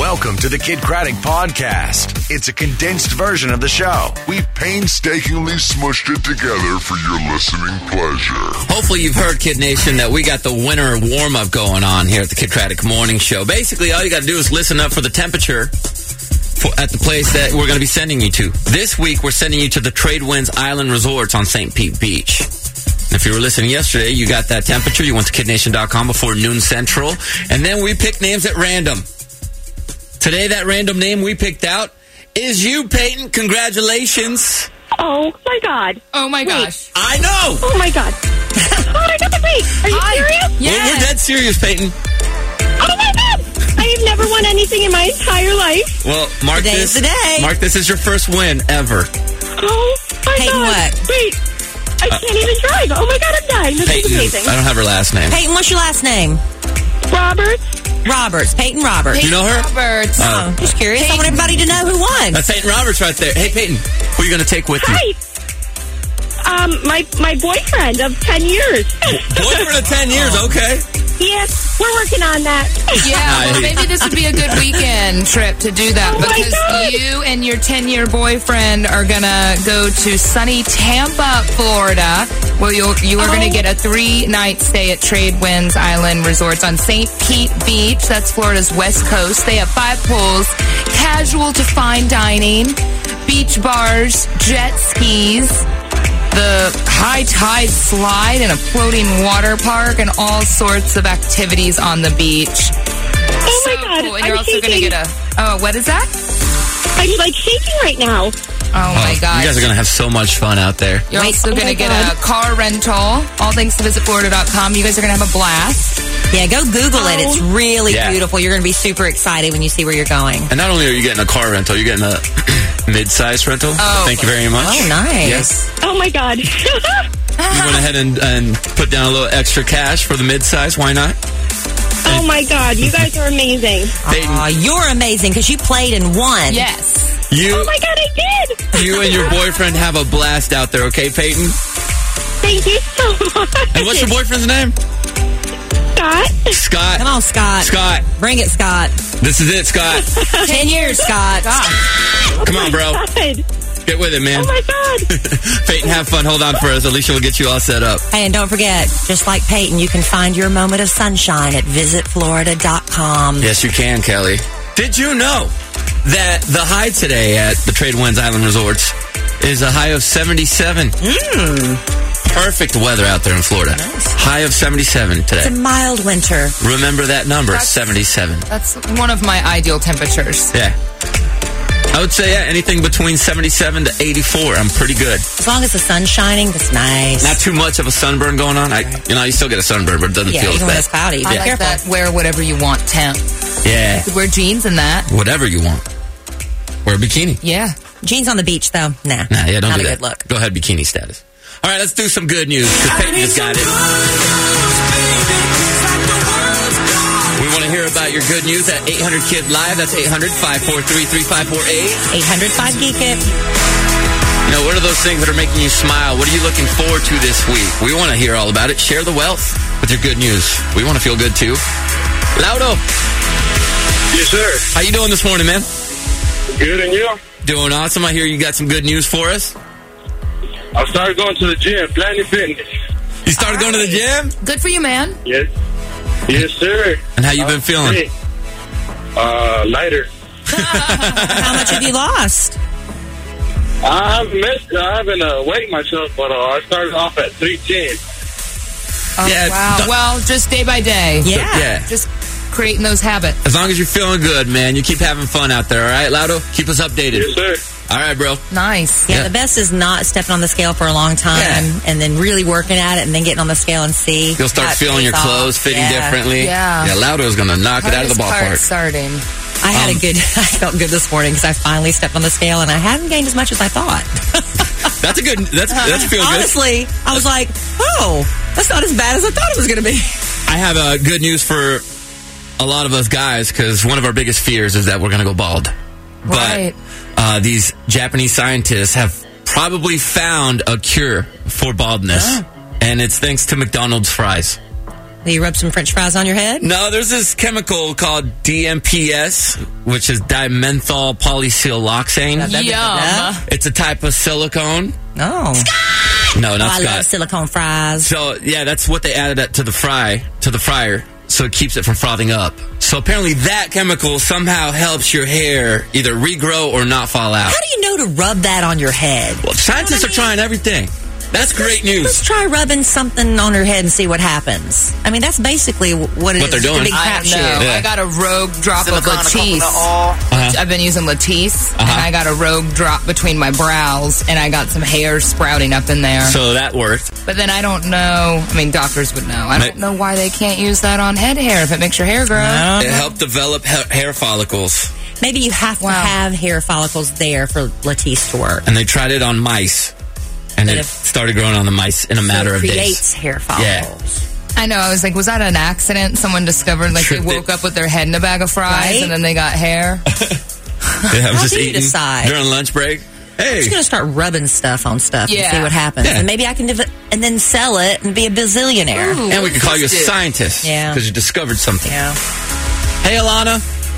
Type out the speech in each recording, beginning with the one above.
Welcome to the Kid Craddock Podcast. It's a condensed version of the show. We've painstakingly smushed it together for your listening pleasure. Hopefully you've heard, Kid Nation, that we got the winter warm-up going on here at the Kid Craddock Morning Show. Basically, all you got to do is listen up for the temperature at the place that we're going to be sending you to. This week, we're sending you to the Tradewinds Island Resorts on St. Pete Beach. If you were listening yesterday, you got that temperature. You went to KidNation.com before noon central. And then we picked names at random. Today, that random name we picked out is you, Peyton. Congratulations. Oh, my God. Oh, my gosh. I know. Oh, my God. Oh, my God. Wait. Are you serious? Yes. We're dead serious, Peyton. Oh, my God. I have never won anything in my entire life. Well, mark Today's this. the day. Mark this as your first win ever. Oh, my Peyton, God. what? Wait. I can't even drive. Oh, my God. I'm dying. This is Peyton. amazing. I don't have her last name. Peyton, what's your last name? Roberts. Peyton Roberts. You know her? Roberts. Oh, just curious. I want everybody to know who won. That's Peyton Roberts right there. Hey, Peyton, who are you going to take with you? Hi. My boyfriend of 10 years. Boyfriend of 10 years, okay. Yes, we're working on that. Yeah, well, maybe this would be a good weekend trip to do that Oh my because God. you and your 10-year boyfriend are going to go to sunny Tampa, Florida. Well, you are going to get a 3-night stay at Tradewinds Island Resorts on St. Pete Beach. That's Florida's west coast. They have 5 pools, casual to fine dining, beach bars, jet skis, the high tide slide and a floating water park and all sorts of activities on the beach. Oh, my God. Cool. And you're I'm also going to shaking. get what is that? I'm like shaking right now. Oh, my gosh. You guys are going to have so much fun out there. You're also oh going my to get God. a car rental. All thanks to visitflorida.com. You guys are going to have a blast. Yeah, go Google it. It's really Yeah. beautiful. You're going to be super excited when you see where you're going. And not only are you getting a car rental, you're getting a mid-size rental. Oh. Thank you very much. Oh, nice. Yes. Oh, my God. You went ahead and put down a little extra cash for the mid-size. Why not? Oh, my God. You guys are amazing. Peyton, Aw, you're amazing because you played and won. Yes. Oh, my God, I did. you and your boyfriend have a blast out there, okay, Peyton? Thank you so much. And what's your boyfriend's name? Scott? Scott. Come on, Scott. Scott. Bring it, Scott. This is it, Scott. 10 years, Scott. Come on, bro. God. Get with it, man. Oh, my God. Peyton, have fun. Hold on for us. Alicia will get you all set up. Hey, and don't forget, just like Peyton, you can find your moment of sunshine at visitflorida.com. Yes, you can, Kelly. Did you know that the high today at the Tradewinds Island Resorts is a high of 77? Perfect weather out there in Florida. High of 77 It's today. a mild winter. Remember that number, 77. That's one of my ideal temperatures. Yeah. I would say, anything between 77 to 84. I'm pretty good. As long as the sun's shining, that's nice. Not too much of a sunburn going on. You still get a sunburn, but it doesn't yeah, feel as even when it's bad. cloudy. Be I like careful. that. Wear whatever you want temp. Yeah. You could wear jeans in that. Whatever you want. Wear a bikini. Yeah. Jeans on the beach, though, nah. Nah, yeah, don't Not do a that. good look. Go ahead, bikini status. All right, let's do some good news, because Peyton just got it. We want to hear about your good news at 800-KID Live. That's 800-543-3548. 805 Geek It. What are those things that are making you smile? What are you looking forward to this week? We want to hear all about it. Share the wealth with your good news. We want to feel good, too. Laudo. Yes, sir. How you doing this morning, man? Good, and you? Doing awesome. I hear you got some good news for us. I started going to the gym, Planet Fitness. You started going to the gym? Good for you, man. Yes. Yes, sir. And how you been feeling? Hey. Lighter. How much have you lost? I haven't weighed myself, but I started off at 310. Oh, Yeah, wow. Well, just day by day. Yeah. Just creating those habits. As long as you're feeling good, man, you keep having fun out there, all right, Laudo? Keep us updated. Yes, sir. All right, bro. Nice. Yeah, the best is not stepping on the scale for a long time and then really working at it and then getting on the scale and see. You'll start how it feeling pays your off. clothes fitting differently. Yeah. Yeah, Laudo's going to knock it out of the Hardest part ballpark. starting. I had I felt good this morning because I finally stepped on the scale and I haven't gained as much as I thought. That's feel good. Honestly, I was like, oh, that's not as bad as I thought it was going to be. I have good news for a lot of us guys, because one of our biggest fears is that we're going to go bald. Right. But these Japanese scientists have probably found a cure for baldness, and it's thanks to McDonald's fries. Will you rub some French fries on your head? No, there's this chemical called DMPS, which is dimethyl polysiloxane. Yum. It's a type of silicone. No. No, not I Scott. love silicone fries. So, yeah, that's what they added to the fryer, so it keeps it from frothing up. So apparently that chemical somehow helps your hair either regrow or not fall out. How do you know to rub that on your head? Well, scientists are trying everything. That's great news. Let's try rubbing something on your head and see what happens. I mean, that's basically what it is. They're doing. The big I crap know. shoot. Yeah. I got a rogue drop Silicone, of a coconut Latisse. oil. I've been using Latisse, and I got a rogue drop between my brows, and I got some hair sprouting up in there. So that worked. But then I don't know. I mean, doctors would know. I don't know why they can't use that on head hair if it makes your hair grow. It helped develop hair follicles. Maybe you have to have hair follicles there for Latisse to work. And they tried it on mice. And it started growing on the mice in a matter of days. It creates hair follicles. I know. I was like, was that an accident? Someone discovered, like, they woke up with their head in a bag of fries, and then they got hair. Yeah, I was How just do you eating decide? during lunch break. Hey, I'm just going to start rubbing stuff on stuff and Yeah. see what happens. Yeah. And maybe I can and then sell it and be a bazillionaire. Ooh, and we can call you a let's do it. scientist. Yeah. Because you discovered something. Yeah. Hey, Alana.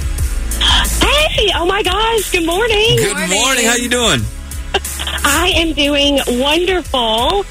Hey, oh my gosh, good morning. Good morning. How you doing? I am doing wonderful.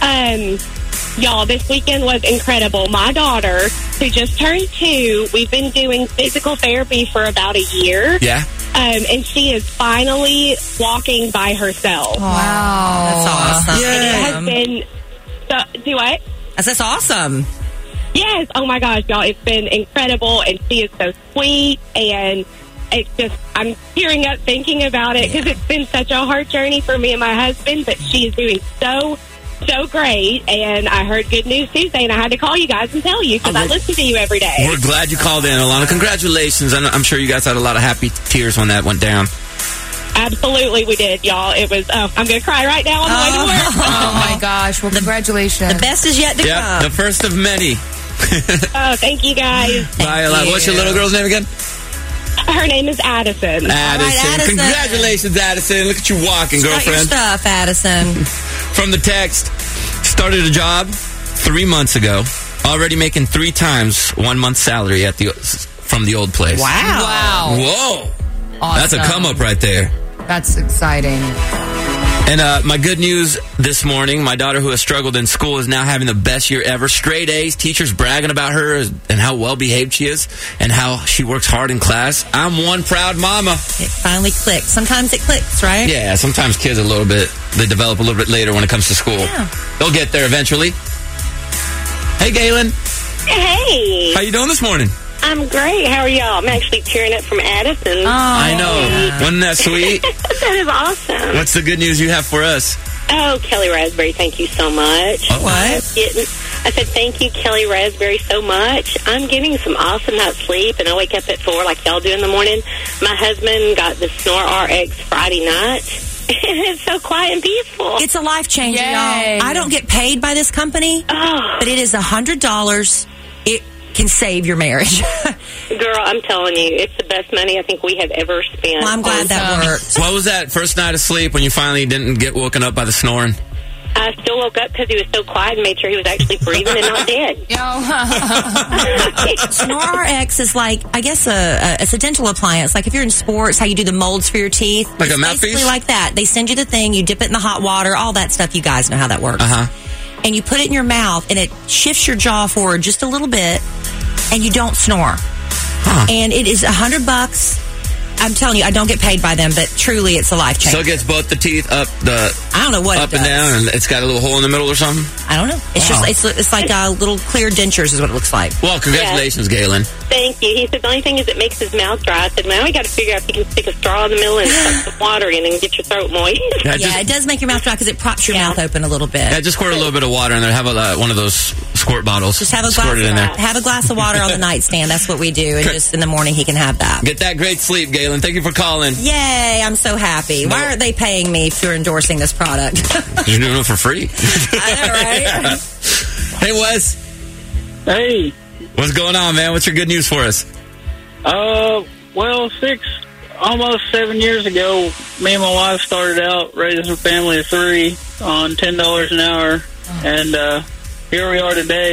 Y'all, this weekend was incredible. My daughter, who just turned 2, we've been doing physical therapy for about a year. Yeah. And she is finally walking by herself. Wow. That's awesome. And it has been... do what? That's awesome. Yes. Oh my gosh, y'all. It's been incredible, and she is so sweet, and it's just, I'm tearing up thinking about it because it's been such a hard journey for me and my husband, but she is doing so great, and I heard good news Tuesday, and I had to call you guys and tell you because I listen to you every day. We're glad you called in, Alana. Congratulations. I'm sure you guys had a lot of happy tears when that went down. Absolutely, we did, y'all. It was, I'm going to cry right now on the way to work. Oh, my gosh. Well, congratulations. The best is yet to Yeah, come. the first of many. Oh, thank you, guys. Bye, Alana. What's your little girl's name again? Her name is Addison. Addison. Congratulations, Addison. Look at you walking, Start your girlfriend. stuff, Addison. From the text, started a job 3 months ago, already making 3 times 1 month's salary from the old place. Wow. Whoa. Awesome. That's a come up right there. That's exciting. And my good news this morning, my daughter who has struggled in school is now having the best year ever. Straight A's, teachers bragging about her and how well behaved she is and how she works hard in class. I'm one proud mama. It finally clicked. Sometimes it clicks, right? Yeah, sometimes kids they develop a little bit later when it comes to school. Yeah. They'll get there eventually. Hey, Galen. Hey, How you doing this morning? I'm great. How are y'all? I'm actually cheering it from Addison. I know. Wasn't that sweet? That is awesome. What's the good news you have for us? Oh, Kelly Raspberry, thank you so much. Oh. What? I said, thank you, Kelly Raspberry, so much. I'm getting some awesome night's sleep, and I wake up at 4 like y'all do in the morning. My husband got the Snore RX Friday night, and it's so quiet and peaceful. It's a life changer, Yay. y'all. I don't get paid by this company, but it is $100. It can save your marriage. Girl, I'm telling you, it's the best money I think we have ever spent. Well, I'm glad that worked. What was that first night of sleep when you finally didn't get woken up by the snoring? I still woke up because he was so quiet and made sure he was actually breathing and not dead. Snore RX is like, I guess, it's a dental appliance. Like if you're in sports, how you do the molds for your teeth. Like it's a mouthpiece? basically like that. They send you the thing, you dip it in the hot water, all that stuff. You guys know how that works. And you put it in your mouth, and it shifts your jaw forward just a little bit, and you don't snore. And it is $100. I'm telling you, I don't get paid by them, but truly, it's a life changer. So it gets both the teeth up I don't know what up it and does. down, and it's got a little hole in the middle or something? I don't know. It's Wow. just it's like little clear dentures is what it looks like. Well, congratulations, Galen. Thank you. He said the only thing is it makes his mouth dry. I said, now we got to figure out if you can stick a straw in the middle and suck some water in and get your throat moist. Yeah, it does make your mouth dry because it props your mouth open a little bit. Yeah, just squirt a little bit of water in there. Have one of those squirt bottles. Just have a Squirt it in there. have a glass of water on the nightstand. That's what we do, and just in the morning he can have that. Get that great sleep, Galen. Thank you for calling. Yay! I'm so happy. Why aren't they paying me for endorsing this product? You're doing it for free. I know, right? Hey, Wes. Hey, What's going on, man? What's your good news for us? well, almost 7 years ago, me and my wife started out raising a family of 3 on $10 an hour, and here we are today,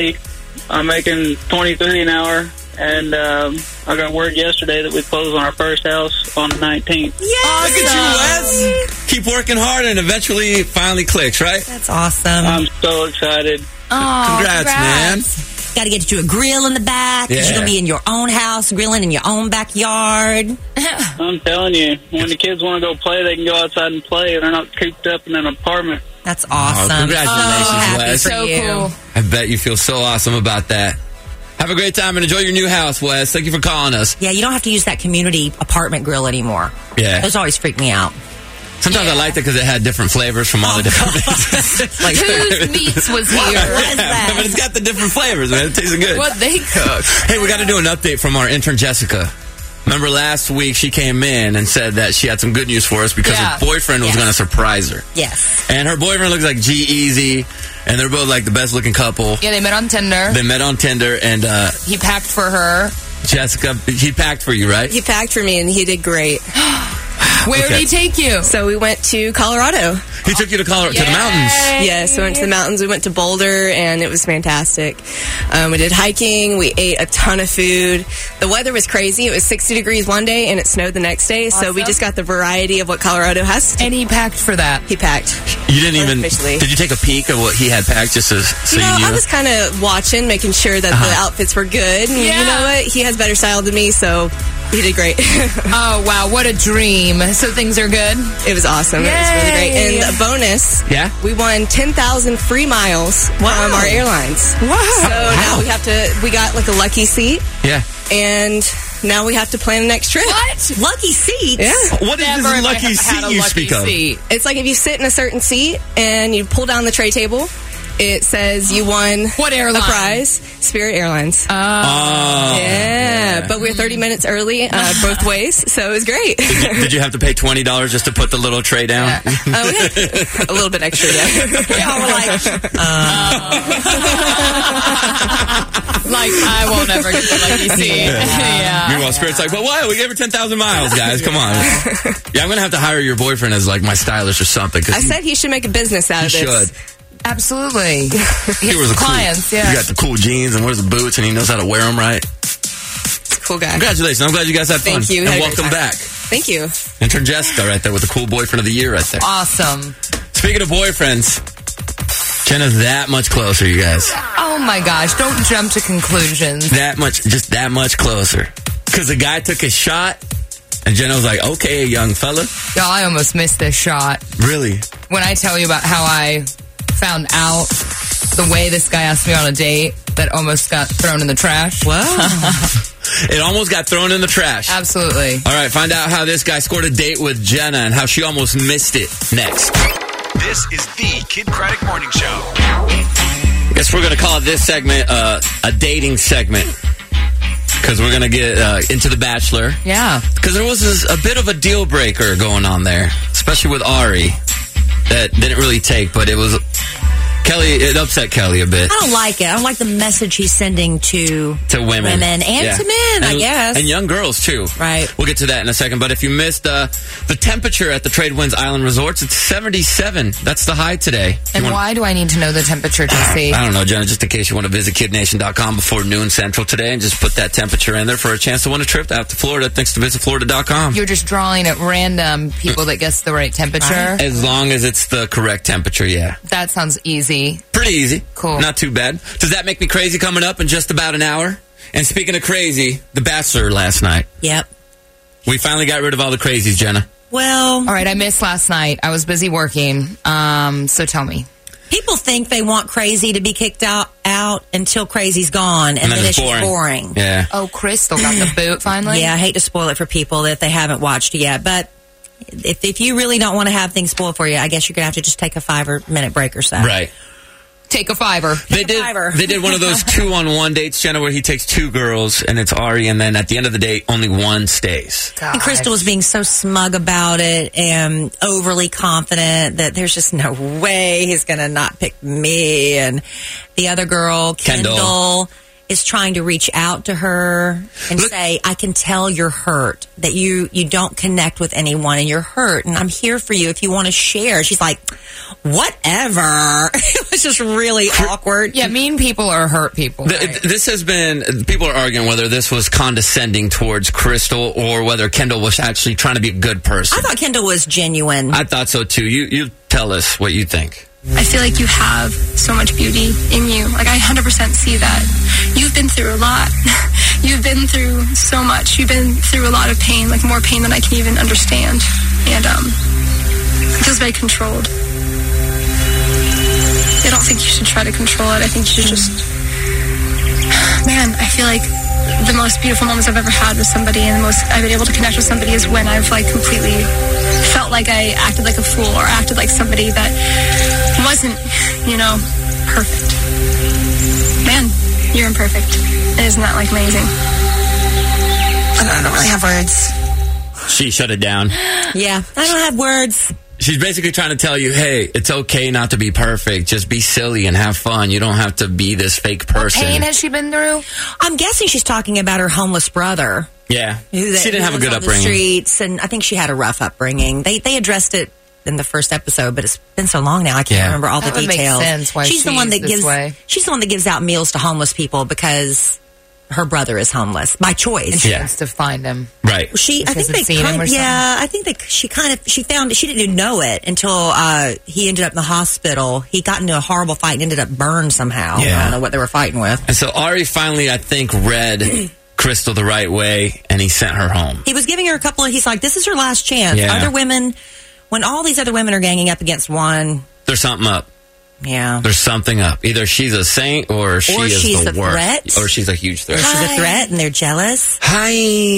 I'm making $23 an hour, and I got word yesterday that we closed on our first house on the 19th. Yeah, Look at you, Wes. Keep working hard, and eventually it finally clicks, right? That's awesome. I'm so excited. Congrats, man. Got to get you a grill in the back because you're going to be in your own house, grilling in your own backyard. I'm telling you, when the kids want to go play, they can go outside and play. They're not cooped up in an apartment. That's awesome. Congratulations, Wes. So cool. I bet you feel so awesome about that. Have a great time and enjoy your new house, Wes. Thank you for calling us. Yeah, you don't have to use that community apartment grill anymore. Yeah. Those always freak me out. Sometimes I liked it because it had different flavors from all the different businesses. Like, whose meats was here? What is that? But it's got the different flavors, man. It tastes good. What they cook. Hey, we got to do an update from our intern, Jessica. Remember last week she came in and said that she had some good news for us because her boyfriend was going to surprise her. Yes. And her boyfriend looks like G-Eazy, and they're both like the best looking couple. Yeah, they met on Tinder. They met on Tinder, and he packed for her. Jessica, he packed for you, right? He packed for me, and he did great. Where did he take you? So we went to Colorado. He took you to Colorado, to the mountains. Yes, we went to the mountains. We went to Boulder, and it was fantastic. We did hiking. We ate a ton of food. The weather was crazy. It was 60 degrees one day, and it snowed the next day. Awesome. So we just got the variety of what Colorado has. And he packed for that. He packed. You didn't even... Officially. Did you take a peek of what he had packed just so you knew? I was kind of watching, making sure that the outfits were good. And you know what? He has better style than me, so he did great. Oh, wow. What a dream. So things are good? It was awesome. It was really great. And a bonus, we won 10,000 free miles from our airlines. Wow. So now we got like a lucky seat. Yeah. And now we have to plan the next trip. What? Lucky seats? Yeah. What is this lucky seat you speak of? It's like if you sit in a certain seat and you pull down the tray table, it says you won what airline? A prize. Spirit Airlines. Oh. Yeah. But we're 30 minutes early both ways, so it was great. Did you have to pay $20 just to put the little tray down? We had a little bit extra, Y'all were like, like, I won't ever get the lucky seat. Meanwhile, Spirit's like, but why? We gave her 10,000 miles, guys. Come on. Yeah, I'm going to have to hire your boyfriend as like my stylist or something. I said he should make a business out of this. He should. Absolutely. He was clients, he got the cool jeans and wears the boots and he knows how to wear them right. He's a cool guy. Congratulations. I'm glad you guys had fun. Thank you. And welcome back. Thank you. Intern Jessica right there with the cool boyfriend of the year right there. Awesome. Speaking of boyfriends, Jenna's that much closer, you guys. Oh my gosh, don't jump to conclusions. Just that much closer. Because the guy took his shot and Jenna was like, okay, young fella. Y'all, I almost missed this shot. Really? When I tell you about how I found out the way this guy asked me on a date that almost got thrown in the trash. Wow. It almost got thrown in the trash. Absolutely. All right, find out how this guy scored a date with Jenna and how she almost missed it next. This is the Kid Craddock Morning Show. I guess we're going to call this segment a dating segment. Because we're going to get into The Bachelor. Yeah. Because there was a bit of a deal breaker going on there, especially with Ari. That didn't really take, but it upset Kelly a bit. I don't like it. I don't like the message he's sending to women and to men, I guess. And young girls, too. Right. We'll get to that in a second. But if you missed the temperature at the Tradewinds Island Resorts, it's 77. That's the high today. And why do I need to know the temperature, JC? I don't know, Jenna, just in case you want to visit KidNation.com before noon Central today and just put that temperature in there for a chance to win a trip out to Florida thanks to VisitFlorida.com. You're just drawing at random people that guess the right temperature? As long as it's the correct temperature, yeah. That sounds easy. Pretty easy. Cool. Not too bad. Does that make me crazy coming up in just about an hour? And speaking of crazy, The Bachelor last night. Yep. We finally got rid of all the crazies, Jenna. Well. All right, I missed last night. I was busy working. So tell me. People think they want Crazy to be kicked out until Crazy's gone, and then it's just boring. Yeah. Oh, Crystal got the boot finally? Yeah, I hate to spoil it for people if they haven't watched it yet, but if you really don't want to have things spoiled for you, I guess you're going to have to just take a 5-minute break or so. Right. Take a fiver. They did one of those 2-on-1 dates, Jenna, where he takes 2 girls and it's Ari, and then at the end of the date, only one stays. God. And Crystal was being so smug about it and overly confident that there's just no way he's going to not pick me. And the other girl, Kendall, is trying to reach out to her and say, I can tell you're hurt, that you don't connect with anyone and you're hurt, and I'm here for you if you want to share. She's like, whatever. It was just really awkward. Yeah, mean people are hurt people. This has been, people are arguing whether this was condescending towards Crystal or whether Kendall was actually trying to be a good person. I thought Kendall was genuine. I thought so too. You tell us what you think. I feel like you have so much beauty in you. Like, I 100% see that. You've been through a lot. You've been through so much. You've been through a lot of pain, like more pain than I can even understand. And it feels very controlled. I don't think you should try to control it. I think you should just... Man, I feel like the most beautiful moments I've ever had with somebody and the most I've been able to connect with somebody is when I've, like, completely felt like I acted like a fool or acted like somebody that wasn't, perfect. Man, you're imperfect. Isn't that, like, amazing? I don't really have words. She shut it down. Yeah, I don't have words. She's basically trying to tell you, hey, it's okay not to be perfect. Just be silly and have fun. You don't have to be this fake person. What pain has she been through? I'm guessing she's talking about her homeless brother. Yeah. She didn't have a good upbringing. The streets, and I think she had a rough upbringing. They addressed it in the first episode, but it's been so long now I can't remember all the details. Make sense why she's the one that gives way. She's the one that gives out meals to homeless people because her brother is homeless by choice. And she wants to find him. Right. I think they seen him or something. Yeah, I think she found it. She didn't even know it until he ended up in the hospital. He got into a horrible fight and ended up burned somehow. Yeah. I don't know what they were fighting with. And so Ari finally, I think, read Crystal the right way, and he sent her home. He was giving her he's like, this is her last chance. Yeah. Other women, when all these other women are ganging up against one. There's something up. Yeah. There's something up. Either she's a saint or she's the worst. Threat. Or she's a huge threat. Or she's a threat and they're jealous. Hi.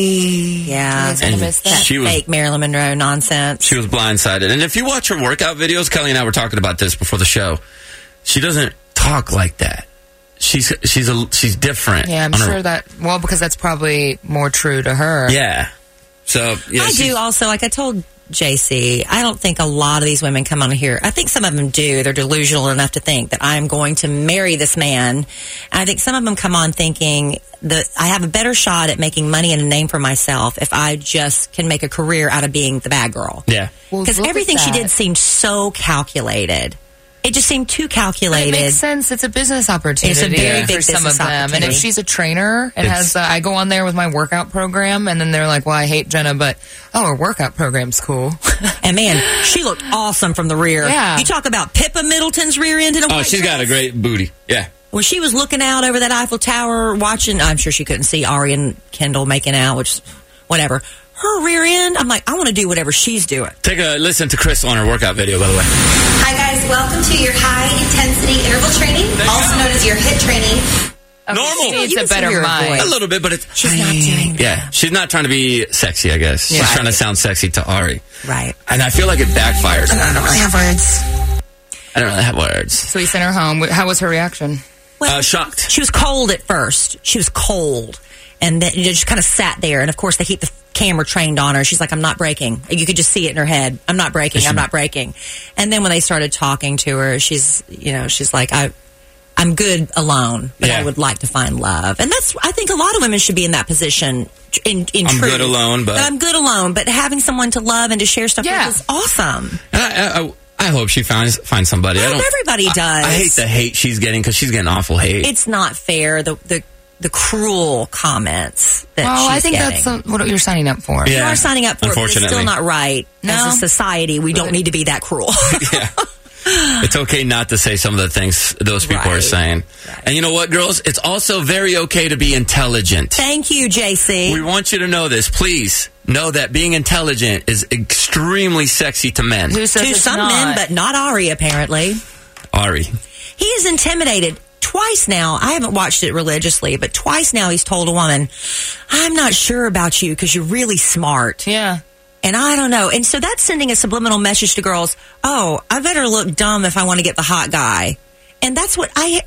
Yeah. And she was fake Marilyn Monroe nonsense. She was blindsided. And if you watch her workout videos, Kelly and I were talking about this before the show. She doesn't talk like that. She's different. Yeah, I'm sure because that's probably more true to her. Yeah. So yeah, I do also, like I told JC, I don't think a lot of these women come on here. I think some of them do. They're delusional enough to think that I'm going to marry this man. And I think some of them come on thinking that I have a better shot at making money and a name for myself if I just can make a career out of being the bad girl. Yeah. Because everything she did seemed so calculated. It just seemed too calculated. But it makes sense. It's a business opportunity. It's a very big for some business of them. And if she's a trainer and I go on there with my workout program, and then they're like, "Well, I hate Jenna, but her workout program's cool." And man, she looked awesome from the rear. Yeah. You talk about Pippa Middleton's rear end in a white she's dress. got a great booty. Yeah. When she was looking out over that Eiffel Tower, watching, I'm sure she couldn't see Ari and Kendall making out, which, whatever. Her rear end, I'm like, I want to do whatever she's doing. Take a listen to Crystal on her workout video, by the way. Hi, guys. Welcome to your high-intensity interval training, also known as your HIIT training. Normal. She needs a better mind. A little bit, but she's not doing that. Yeah, she's not trying to be sexy, I guess. Yeah. She's trying to sound sexy to Ari. Right. And I feel like it backfired. I don't really have words. I don't really have words. So he sent her home. How was her reaction? Well, shocked. She was cold at first. She was cold. And then you just kind of sat there. And of course, they keep the camera trained on her. She's like, I'm not breaking. You could just see it in her head. I'm not breaking. I'm not breaking. And then when they started talking to her, she's like, I'm good alone, but I would like to find love. And I think a lot of women should be in that position. In I'm truth. good alone, but I'm good alone, but having someone to love and to share stuff with is awesome. And I hope she finds somebody. I hope everybody does. I hate the hate she's getting because she's getting awful hate. It's not fair. The cruel comments that she's I think getting. that's what you're signing up for. You are signing up for it, but it's still not right. No. As a society, we don't need to be that cruel. Yeah. It's okay not to say some of the things those people are saying. Right. And you know what, girls? It's also very okay to be intelligent. Thank you, JC. We want you to know this. Please know that being intelligent is extremely sexy to men. To some men, but not Ari, apparently. Ari. He is intimidated. Twice now, I haven't watched it religiously, but twice now he's told a woman, I'm not sure about you because you're really smart. Yeah. And I don't know. And so that's sending a subliminal message to girls, I better look dumb if I want to get the hot guy. And that's what I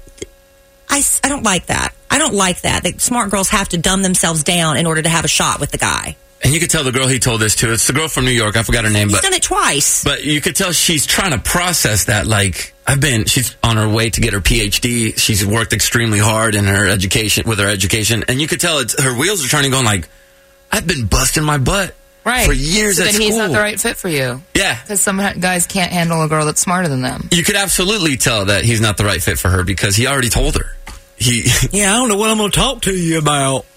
don't like that. I don't like that. That smart girls have to dumb themselves down in order to have a shot with the guy. And you could tell the girl he told this to. It's the girl from New York. I forgot her name. He's done it twice. But you could tell she's trying to process that. Like, she's on her way to get her PhD. She's worked extremely hard in her education, and you could tell her wheels are turning, going like, I've been busting my butt for years at then school. He's not the right fit for you. Yeah. Because some guys can't handle a girl that's smarter than them. You could absolutely tell that he's not the right fit for her because he already told her. Yeah, I don't know what I'm going to talk to you about.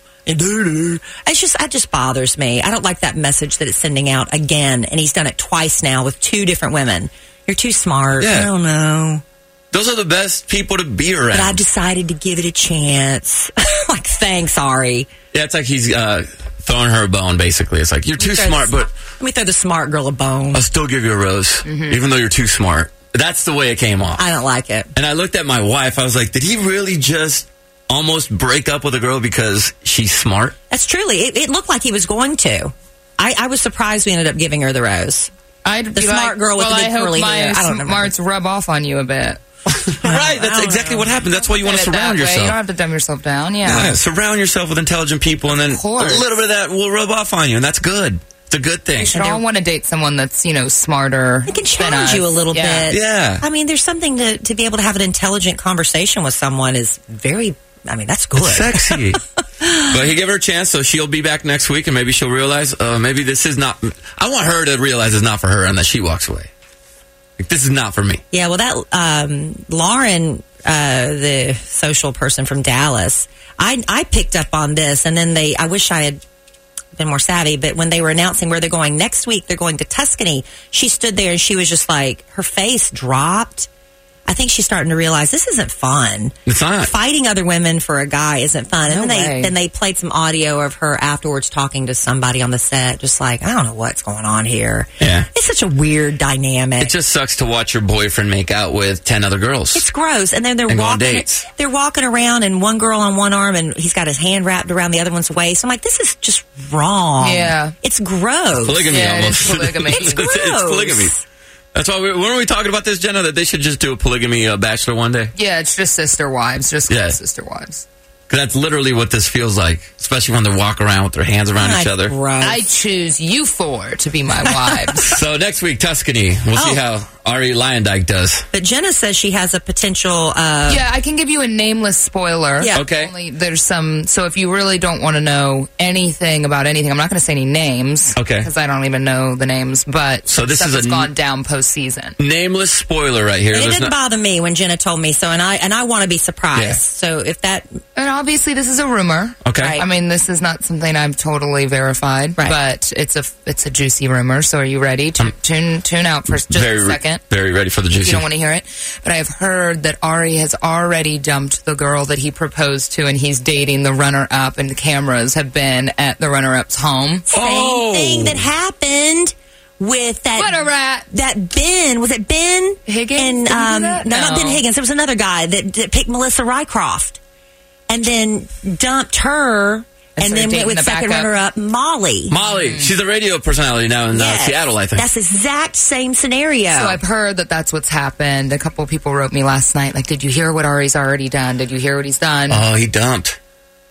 It just bothers me. I don't like that message that it's sending out again, and he's done it twice now with 2 different women. You're too smart. Yeah. I don't know. Those are the best people to be around. But I've decided to give it a chance. Like, thanks, Ari. Yeah, it's like he's throwing her a bone, basically. It's like, you're too smart, but... Let me throw the smart girl a bone. I'll still give you a rose, even though you're too smart. That's the way it came off. I don't like it. And I looked at my wife. I was like, did he really just almost break up with a girl because she's smart? That's truly. It looked like he was going to. I was surprised we ended up giving her the rose. The smart girl with the big curly hair. I don't know. Smarts rub off on you a bit. Right, that's exactly what happened. That's why you want to surround yourself. You don't have to dumb yourself down, yeah. Surround yourself with intelligent people, and then a little bit of that will rub off on you, and that's good. It's a good thing. You should all want to date someone that's, smarter. It can challenge you a little bit. Yeah. I mean, there's something to be able to have an intelligent conversation with someone is very... I mean, that's good. It's sexy. But he gave her a chance, so she'll be back next week, and maybe she'll realize, maybe this is not... I want her to realize it's not for her, and that she walks away. Like, this is not for me. Yeah, well, that Lauren, the social person from Dallas, I picked up on this, and then I wish I had been more savvy, but when they were announcing where they're going next week, they're going to Tuscany, she stood there and she was just like, her face dropped. I think she's starting to realize this isn't fun. It's not. Fighting other women for a guy isn't fun. No And way. then they played some audio of her afterwards talking to somebody on the set, just like, I don't know what's going on here. Yeah. It's such a weird dynamic. It just sucks to watch your boyfriend make out with 10 other girls. It's gross. And then And go on dates. They're walking around and one girl on one arm and he's got his hand wrapped around the other one's waist. I'm like, this is just wrong. Yeah. It's gross. Polygamy almost. It's polygamy. It's gross. It's polygamy. That's why weren't we talking about this, Jenna, that they should just do a polygamy bachelor one day? Yeah, it's just sister wives. Just called sister wives. Because that's literally what this feels like, especially when they walk around with their hands around each other. Gross. I choose you 4 to be my wives. So next week, Tuscany. We'll see how Ari Lyondike does. But Jenna says she has a potential... yeah, I can give you a nameless spoiler. Yeah. Okay. Only there's some... So if you really don't want to know anything about anything, I'm not going to say any names. Okay. Because I don't even know the names, but So this stuff is that's a gone down postseason. Nameless spoiler right here. It There's didn't bother me when Jenna told me so, and I want to be surprised. Yeah. So if that... And obviously this is a rumor. Okay. Right. I mean, this is not something I've totally verified, Right. but it's a juicy rumor. So are you ready to tune out for just a second? Very ready for the If juicy. you don't want to hear it. But I've heard that Ari has already dumped the girl that he proposed to, and he's dating the runner-up, and the cameras have been at the runner-up's home. Same thing that happened with that... What a rat! That Ben, was it Ben? Higgins? And, Did he do that? no, not No. Ben Higgins. There was another guy that picked Melissa Rycroft and then dumped her and started then went dating with the second backup. runner-up Molly. Molly. She's a radio personality now in Yes. Seattle, I think. That's the exact same scenario. So I've heard that that's what's happened. A couple of people wrote me last night, like, did you hear what Ari's already done? Did you hear what he's done? Oh, he dumped.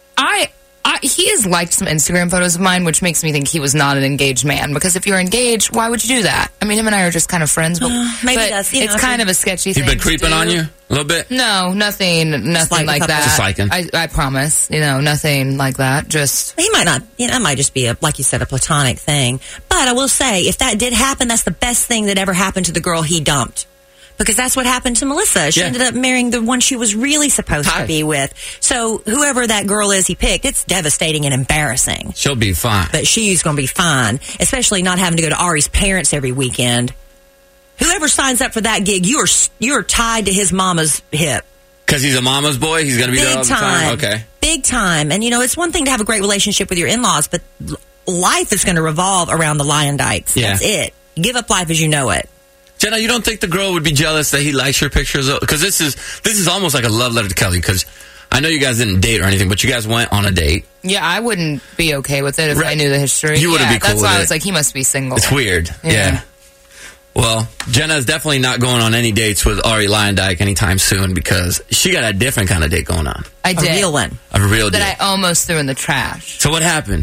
He has liked some Instagram photos of mine, which makes me think he was not an engaged man. Because if you're engaged, why would you do that? I mean, him and I are just kind of friends, but maybe but that's, it's kind of a sketchy He's thing. been creeping to do. on you a little bit? No, nothing like that. Just liking. I promise. Nothing like that. Just he might not. It might just be like you said, a platonic thing. But I will say, if that did happen, that's the best thing that ever happened to the girl he dumped. Because that's what happened to Melissa. She ended up marrying the one she was really supposed to be with. So whoever that girl is he picked, it's devastating and embarrassing. She'll be fine. But she's going to be fine, especially not having to go to Ari's parents every weekend. Whoever signs up for that gig, you're tied to his mama's hip. Because he's a mama's boy? He's going to be there all the time? Okay. Big time. And, it's one thing to have a great relationship with your in-laws, but life is going to revolve around the Lyondikes. Yeah. That's it. Give up life as you know it. Jenna, you don't think the girl would be jealous that he likes your pictures? Because this is almost like a love letter to Kelly, because I know you guys didn't date or anything, but you guys went on a date. yeah, I wouldn't be okay with it if I knew the history. You wouldn't be cool That's with why it. I was like, he must be single. It's weird. Yeah. Well, Jenna's definitely not going on any dates with Ari Lyondike anytime soon because she got a different kind of date going on. I did. A real one. A real That date. I almost threw in the trash. So what happened?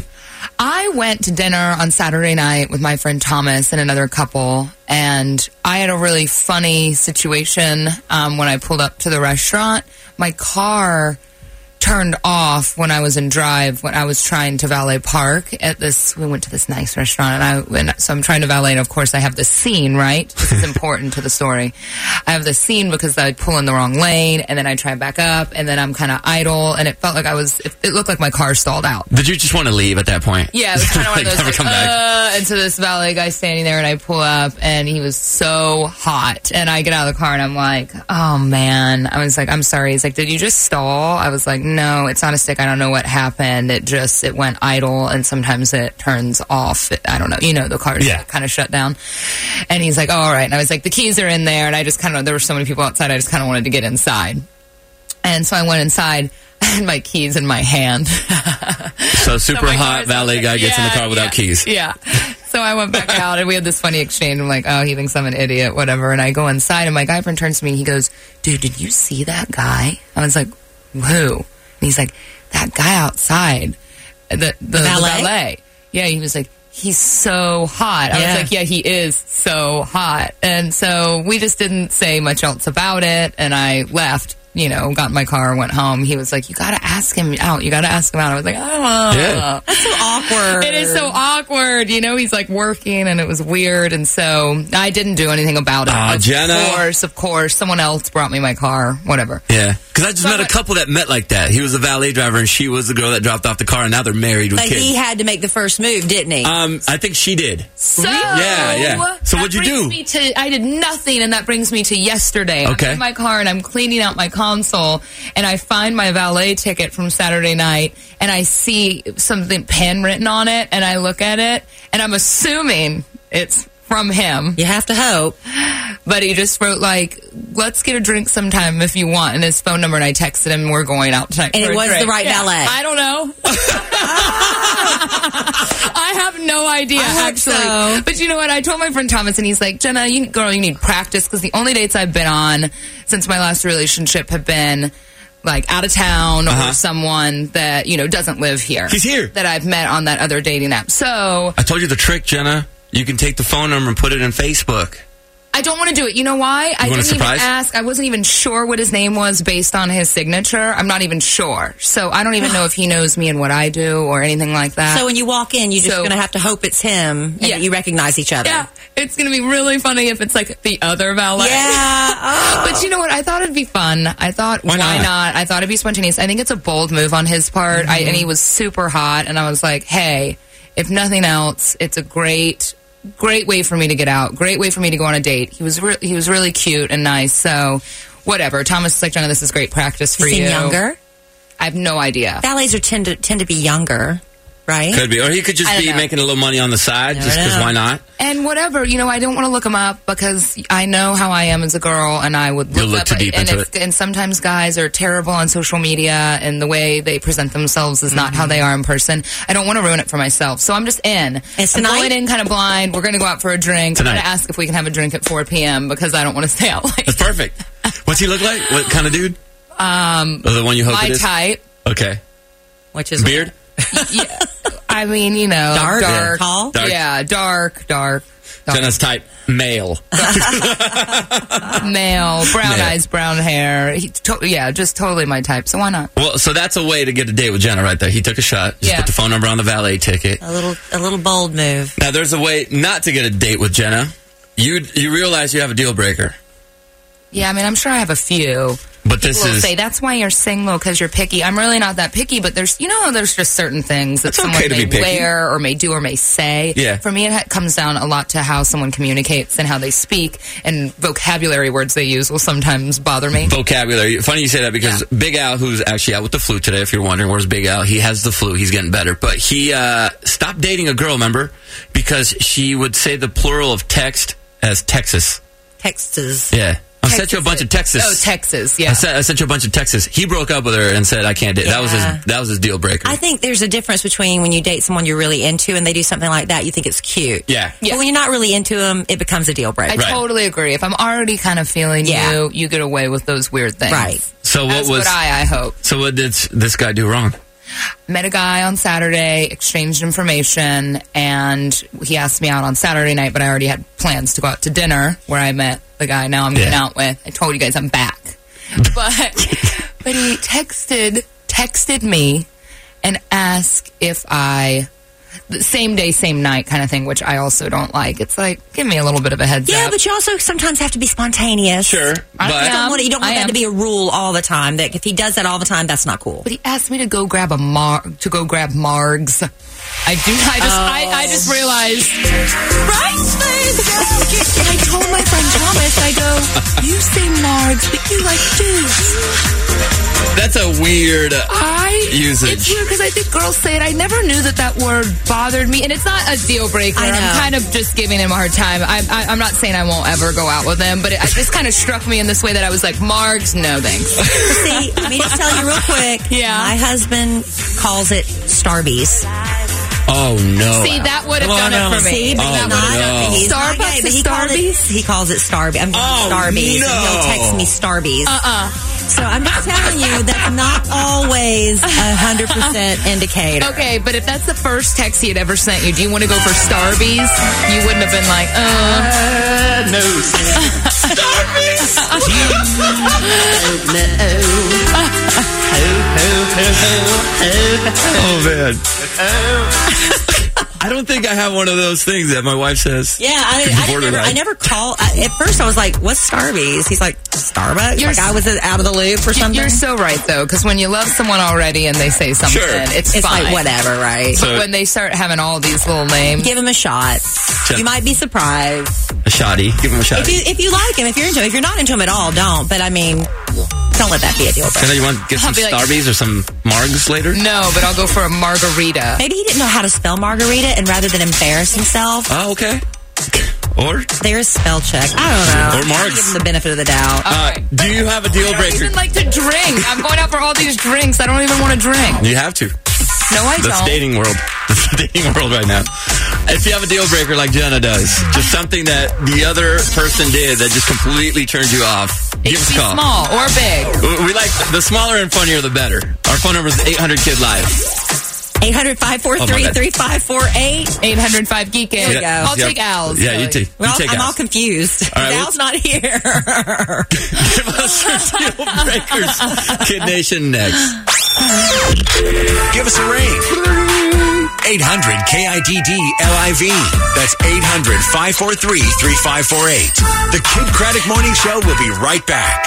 I went to dinner on Saturday night with my friend Thomas and another couple, and I had a really funny situation when I pulled up to the restaurant. My car turned off when I was in drive when I was trying to valet park at this. We went to this nice restaurant, so I'm trying to valet, and of course I have the scene, right? This is important to the story. I have the scene because I pull in the wrong lane, and then I try back up, and then I'm kind of idle, and it felt like it looked like my car stalled out. Did you just want to leave at that point? Yeah, it was kind of one of those, never come back. And so this valet guy standing there, and I pull up, and he was so hot, and I get out of the car, and I'm like, oh man. I was like, I'm sorry. He's like, did you just stall? I was like, no, it's not a stick. I don't know what happened. It went idle, and sometimes it turns off. I don't know. The car's kind of shut down. And he's like, oh, all right. And I was like, the keys are in there. And I just there were so many people outside. I just kind of wanted to get inside. And so I went inside. I had my keys in my hand. So super hot valet guy gets in the car without keys. Yeah. So I went back out, and we had this funny exchange. I'm like, oh, he thinks I'm an idiot, whatever. And I go inside, and my guy friend turns to me, and he goes, dude, did you see that guy? I was like, who? And he's like, that guy outside, the valet. Yeah, he was like, he's so hot. I was like, yeah, he is so hot. And so we just didn't say much else about it, and I left. Got in my car and went home. He was like, you got to ask him out. I was like, oh. Yeah. That's so awkward. It is so awkward. He's like working, and it was weird. And so I didn't do anything about it. Jenna. Of course. Someone else brought me my car, whatever. Yeah. Because I just met a couple that met like that. He was a valet driver, and she was the girl that dropped off the car, and now they're married with kids. He had to make the first move, didn't he? I think she did. So, yeah. So what'd you do? I did nothing, and that brings me to yesterday. Okay. I'm in my car, and I'm cleaning out my console, and I find my valet ticket from Saturday night, and I see something pen written on it, and I look at it, and I'm assuming it's from him. You have to hope. But he just wrote, let's get a drink sometime if you want, and his phone number, and I texted him, we're going out tonight. And it was the right valet. I don't know. I have no idea, actually. So. But you know what? I told my friend Thomas, and he's like, Jenna, you need practice, because the only dates I've been on since my last relationship have been out of town or someone that, doesn't live here. He's here. That I've met on that other dating app. So I told you the trick, Jenna. You can take the phone number and put it in Facebook. I don't want to do it. You know why? I didn't even ask. I wasn't even sure what his name was based on his signature. I'm not even sure. So I don't even know if he knows me and what I do or anything like that. So when you walk in, you're just going to have to hope it's him and that you recognize each other. Yeah. It's going to be really funny if it's the other valet. Yeah. Oh. But you know what? I thought it'd be fun. I thought, why not? I thought it'd be spontaneous. I think it's a bold move on his part. Mm-hmm. And he was super hot. And I was like, hey, if nothing else, it's a great way for me to get out. Great way for me to go on a date. He was really cute and nice. So, whatever. Thomas is like, Jenna, this is great practice for you. Is he younger? I have no idea. Valets tend to be younger, right? Could be. Or he could just be making a little money on the side, just because why not? And whatever. I don't want to look him up because I know how I am as a girl, and I would look up. Too deep into it. And sometimes guys are terrible on social media, and the way they present themselves is not how they are in person. I don't want to ruin it for myself. So I'm just in. I'm going in kind of blind. We're going to go out for a drink. I'm going to ask if we can have a drink at 4 p.m. because I don't want to stay out late. That's perfect. What's he look like? What kind of dude? The one you hope my it is? type. Okay. Which is beard? Yeah. I mean, dark. Tall? Yeah, dark. Jenna's type, male. Male, brown eyes, brown hair. Just totally my type. So why not? Well, so that's a way to get a date with Jenna right there. He took a shot. Just put the phone number on the valet ticket. A little bold move. Now, there's a way not to get a date with Jenna. You realize you have a deal breaker. Yeah, I mean, I'm sure I have a few. But People will say, that's why you're single, because you're picky. I'm really not that picky, but there's just certain things that someone may wear or may do or may say. Yeah. For me, it comes down a lot to how someone communicates and how they speak, and vocabulary words they use will sometimes bother me. Vocabulary. Funny you say that, because Big Al, who's actually out with the flu today, if you're wondering, where's Big Al? He has the flu. He's getting better. But he stopped dating a girl, remember? Because she would say the plural of text as Texas. Texas. Yeah. I sent you a bunch of Texas. Oh, Texas, yeah. I sent you a bunch of Texas. He broke up with her and said, I can't date. Yeah. That was his deal breaker. I think there's a difference between when you date someone you're really into and they do something like that, you think it's cute. Yeah. But when you're not really into them, it becomes a deal breaker. I totally agree. If I'm already kind of feeling you get away with those weird things. Right. So That's what I hope. So what did this guy do wrong? Met a guy on Saturday, exchanged information, and he asked me out on Saturday night, but I already had plans to go out to dinner where I met the guy now I'm getting out with. I told you guys I'm back. But he texted me and asked if same day, same night kind of thing, which I also don't like. It's like, give me a little bit of a heads up. Yeah, but you also sometimes have to be spontaneous. Sure. But you don't want that to be a rule all the time. That if he does that all the time, that's not cool. But he asked me to go grab Margs. I just realized. Right? I told my friend Thomas, I go, you say Margs, but you like juice. That's a weird usage. It's weird because I think girls say it. I never knew that word bothered me. And it's not a deal breaker. I'm kind of just giving him a hard time. I'm not saying I won't ever go out with him, but it just kind of struck me in this way that I was like, Margs, no thanks. See, let me just tell you real quick. Yeah. My husband calls it Starbies. Oh, no. See, that would have done it for me. See, but Starbucks is Starbies? He calls it Starbies. I'm Starbies. No. And he'll text me Starbies. So I'm just telling you, that's not always 100% indicator. Okay, but if that's the first text he had ever sent you, do you want to go for Starbies? You wouldn't have been like, no. Starbies. Oh, man. I don't think I have one of those things that my wife says. Yeah, I never call. At first, I was like, "What's Starbies?" He's like, "Starbucks." Like I was out of the loop or something. You're so right, though, because when you love someone already and they say something, it's fine. Like whatever, right? But when they start having all these little names, give them a shot. You might be surprised. A shotty. Give him a shotty. If you like him, if you're into him, if you're not into him at all, don't. But I mean, don't let that be a deal breaker. You want to get some Starbies or some Margs later? No, but I'll go for a margarita. Maybe he didn't know how to spell margarita, and rather than embarrass himself. Oh, okay. Or? There's spell check. I don't know. Or Margs. Give him the benefit of the doubt. Do you have a deal breaker? I don't even like to drink. I'm going out for all these drinks. I don't even want to drink. You have to. No, I don't. That's dating world. That's the dating world right now. If you have a deal breaker like Jenna does, just something that the other person did that just completely turns you off, give us a call. Small or big. We like the smaller and funnier the better. Our phone number is 800-KID-LIVE. 800-543-3548. 800-5-GEEK-IT. There we go. I'll take Al's. Yeah, you take I'm all confused. All right, Al's not here. Give us your deal breakers. Kid Nation next. Give us a ring. 800-KIDD-LIV. That's 800-543-3548. The Kid Craddock Morning Show will be right back.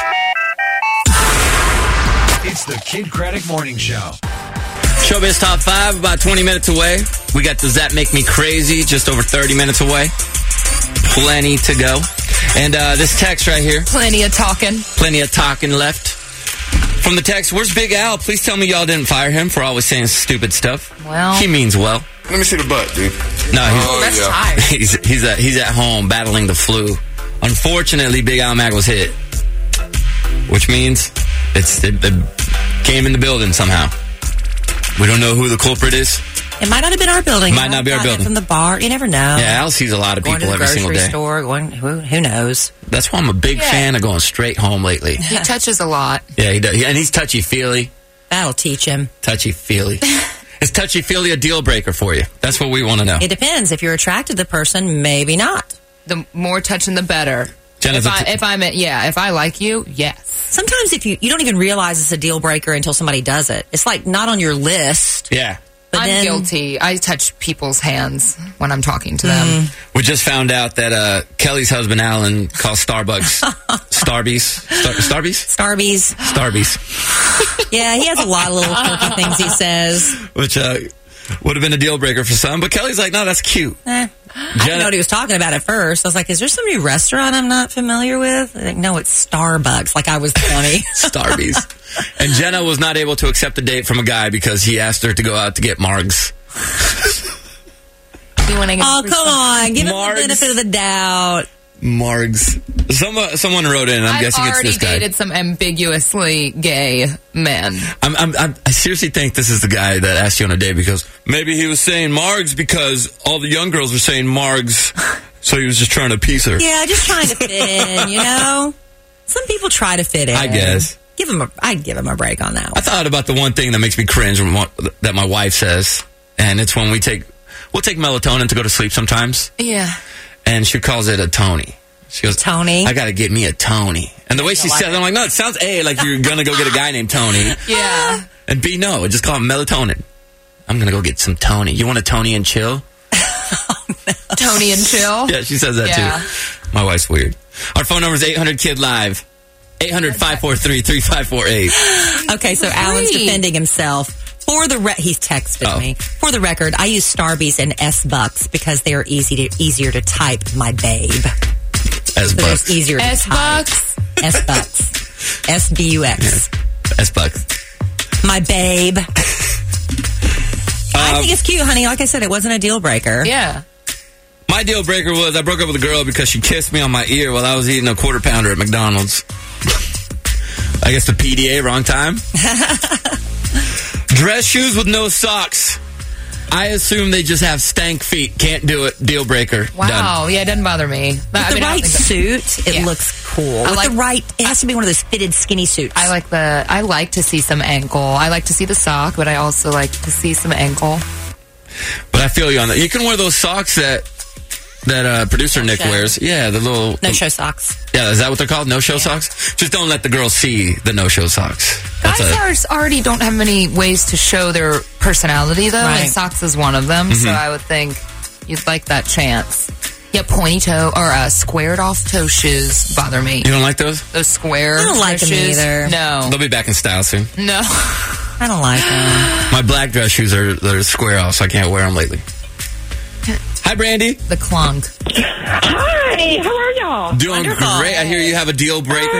It's the Kid Craddock Morning Show. Showbiz Top 5, about 20 minutes away. We got Does That Make Me Crazy, just over 30 minutes away. Plenty to go. And this text right here. Plenty of talking. Plenty of talking left. From the text, where's Big Al? Please tell me y'all didn't fire him for always saying stupid stuff. Well, he means well. Let me see the butt, dude. No, he's at home battling the flu. Unfortunately, Big Al Mack was hit, which means it came in the building somehow. We don't know who the culprit is. It might not have been our building. Might not be our building. From the bar, you never know. Yeah, Al sees a lot of people every single day. Store, who knows? That's why I'm a big fan of going straight home lately. He touches a lot. Yeah, he does. And he's touchy-feely. That'll teach him. Touchy-feely. Is touchy-feely a deal breaker for you? That's what we want to know. It depends. If you're attracted to the person, maybe not. The more touching, the better. If I like you, yes. Sometimes if you don't even realize it's a deal breaker until somebody does it. It's like not on your list. Yeah. But I'm guilty. I touch people's hands when I'm talking to them. We just found out that Kelly's husband, Alan, calls Starbucks Starbies. Starbies. Yeah, he has a lot of little quirky things he says. Which would have been a deal breaker for some, but Kelly's like, no, that's cute. I didn't know what he was talking about at first. I was like, is there some new restaurant I'm not familiar with? Like, no, it's Starbucks. Like I was 20. Starbies. And Jenna was not able to accept a date from a guy because he asked her to go out to get Margs. Oh, come on. Give him the benefit of the doubt. Margs. Someone wrote in, I'm guessing it's this guy. I've already dated some ambiguously gay men. I seriously think this is the guy that asked you on a date because maybe he was saying Margs because all the young girls were saying Margs, so he was just trying to appease her. Yeah, just trying to fit in, you know? Some people try to fit in. I guess. I'd give him a break on that one. I thought about the one thing that makes me cringe that my wife says, and it's when we'll take melatonin to go to sleep sometimes. Yeah. And she calls it a Tony. She goes, Tony? I got to get me a Tony. And the way she says it, I'm like, no, it sounds A, like you're going to go get a guy named Tony. Yeah. And B, no, just call him melatonin. I'm going to go get some Tony. You want a Tony and chill? Tony and chill? Yeah, she says that too. My wife's weird. Our phone number is 800-KID-LIVE. 800-543-3548. Okay, so Alan's defending himself. He's texted me. For the record, I use Starbies and S-Bucks because they are easier to type my babe. S-Bucks. So easier to S-Bucks? type. S-Bucks. S-B-U-X. Yeah. S-Bucks. My babe. I think it's cute, honey. Like I said, it wasn't a deal breaker. Yeah. My deal breaker was I broke up with a girl because she kissed me on my ear while I was eating a quarter pounder at McDonald's. I guess the PDA, wrong time. Dress shoes with no socks. I assume they just have stank feet. Can't do it. Deal breaker. Wow. Done. Yeah, it doesn't bother me. With the right suit, it looks cool. It has to be one of those fitted skinny suits. I like to see some ankle. I like to see the sock, but I also like to see some ankle. But I feel you on that. You can wear those socks that producer Nick wears. Yeah, the little no-show socks. Yeah, is that what they're called? No-show socks? Just don't let the girls see the no-show socks. Guys already don't have many ways to show their personality, though, and socks is one of them, so I would think you'd like that chance. Yeah, pointy toe or squared off toe shoes bother me. You don't like those? Those square I don't like them shoes? either. No. They'll be back in style soon. No. I don't like them. My black dress shoes they're square off, so I can't wear them lately. Hi, Brandy. The clunk. Hi, how are y'all? Doing great. I hear you have a deal breaker.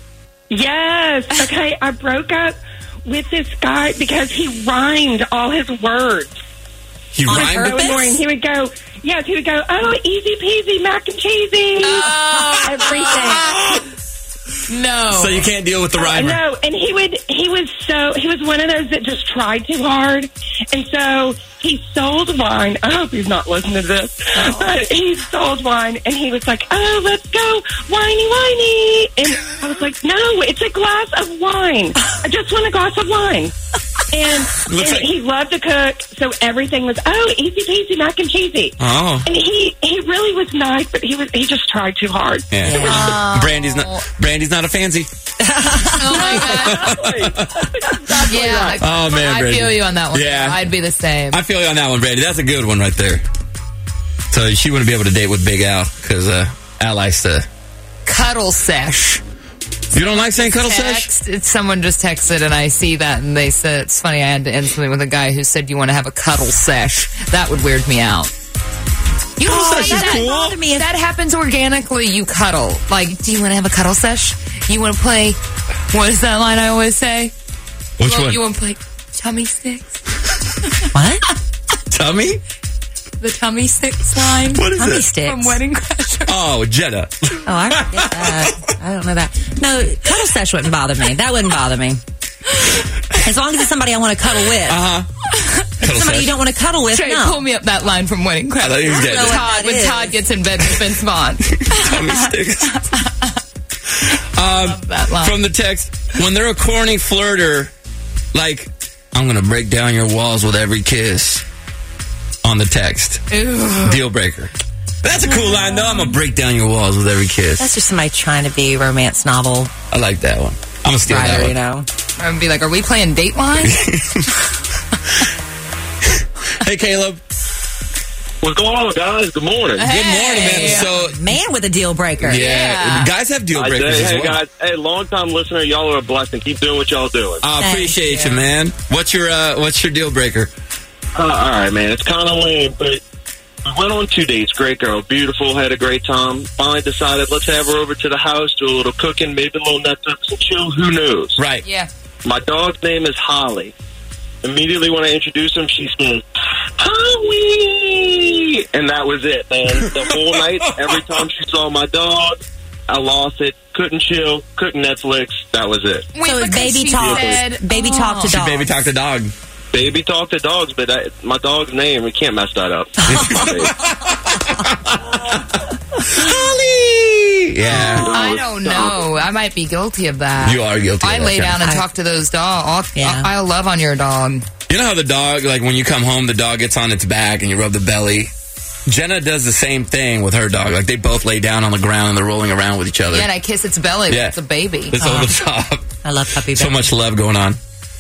Yes. Okay, I broke up with this guy because he rhymed all his words. He rhymed? Every morning he would go, oh, easy peasy, mac and cheesy. Everything. No. So you can't deal with the rhymer. No, and he was one of those that just tried too hard. And so he sold wine. I hope he's not listening to this. But he sold wine, and he was like, oh, let's go, whiny. And I was like, no, it's a glass of wine. I just want a glass of wine. And he loved to cook, so everything was, oh, easy peasy, mac and cheesy. Oh. And he really was nice, but he just tried too hard. Yeah. Brandy's not a fansy. Oh my God. Yeah. Oh man, I Brandy. feel you on that one. Yeah. I'd be the same. I feel you on that one, Brandy. That's a good one right there. So she wouldn't be able to date with Big Al because Al likes to cuddle sesh. You don't like saying cuddle sesh? Someone just texted and I see that and they said, it's funny, I had to end something with a guy who said, you want to have a cuddle sesh. That would weird me out. That happens organically. You cuddle. Like, do you want to have a cuddle sesh? You want to play, what is that line I always say? Which one? You want to play tummy sticks? What? Tummy? The tummy sticks line. What is tummy it? sticks? From Wedding Crashers. Oh, Jetta. Oh, I forget that. I don't know that. No, cuddle sesh wouldn't bother me. That wouldn't bother me. As long as it's somebody I want to cuddle with. Somebody you don't want to cuddle with, Trey, no. pull me up that line from Wedding Crashers. I thought he was dead. When Todd gets in bed with Vince Vaughn. Tummy sticks. That line. From the text, when they're a corny flirter, like, I'm going to break down your walls with every kiss. On the text. Ew. Deal breaker. That's a cool line, though. I'm going to break down your walls with every kiss. That's just somebody trying to be romance novel. I like that one. I'm going to steal writer, that one. You know. I'm going to be like, are we playing Dateline? Hey, Caleb. What's going on, guys? Good morning. Good morning, man. So, man with a deal breaker. Yeah. Guys have deal breakers as well. Hey, guys. Hey, long-time listener. Y'all are a blessing. Keep doing what y'all doing. I appreciate you, man. What's your deal breaker? All right, man. It's kind of lame, but we went on 2 dates. Great girl. Beautiful. Had a great time. Finally decided, let's have her over to the house, do a little cooking, maybe a little Netflix and chill. Who knows? Right. Yeah. My dog's name is Holly. Immediately when I introduced him, she said, Holly! And that was it, man. The whole night, every time she saw my dog, I lost it. Couldn't chill. Couldn't Netflix. That was it. So it's baby talk. Baby talk to dogs. She baby talk to dog. Baby talk to dogs, but my dog's name, we can't mess that up. Holly! Yeah. I I don't know. I might be guilty of that. You are guilty of I that, lay Jenna. down and talk to those dogs. Yeah. I'll love on your dog. You know how the dog, like when you come home, the dog gets on its back and you rub the belly? Jenna does the same thing with her dog. Like they both lay down on the ground and they're rolling around with each other. Yeah, and I kiss its belly Yeah. like it's a baby. It's over the top. I love puppy So belly. much love going on.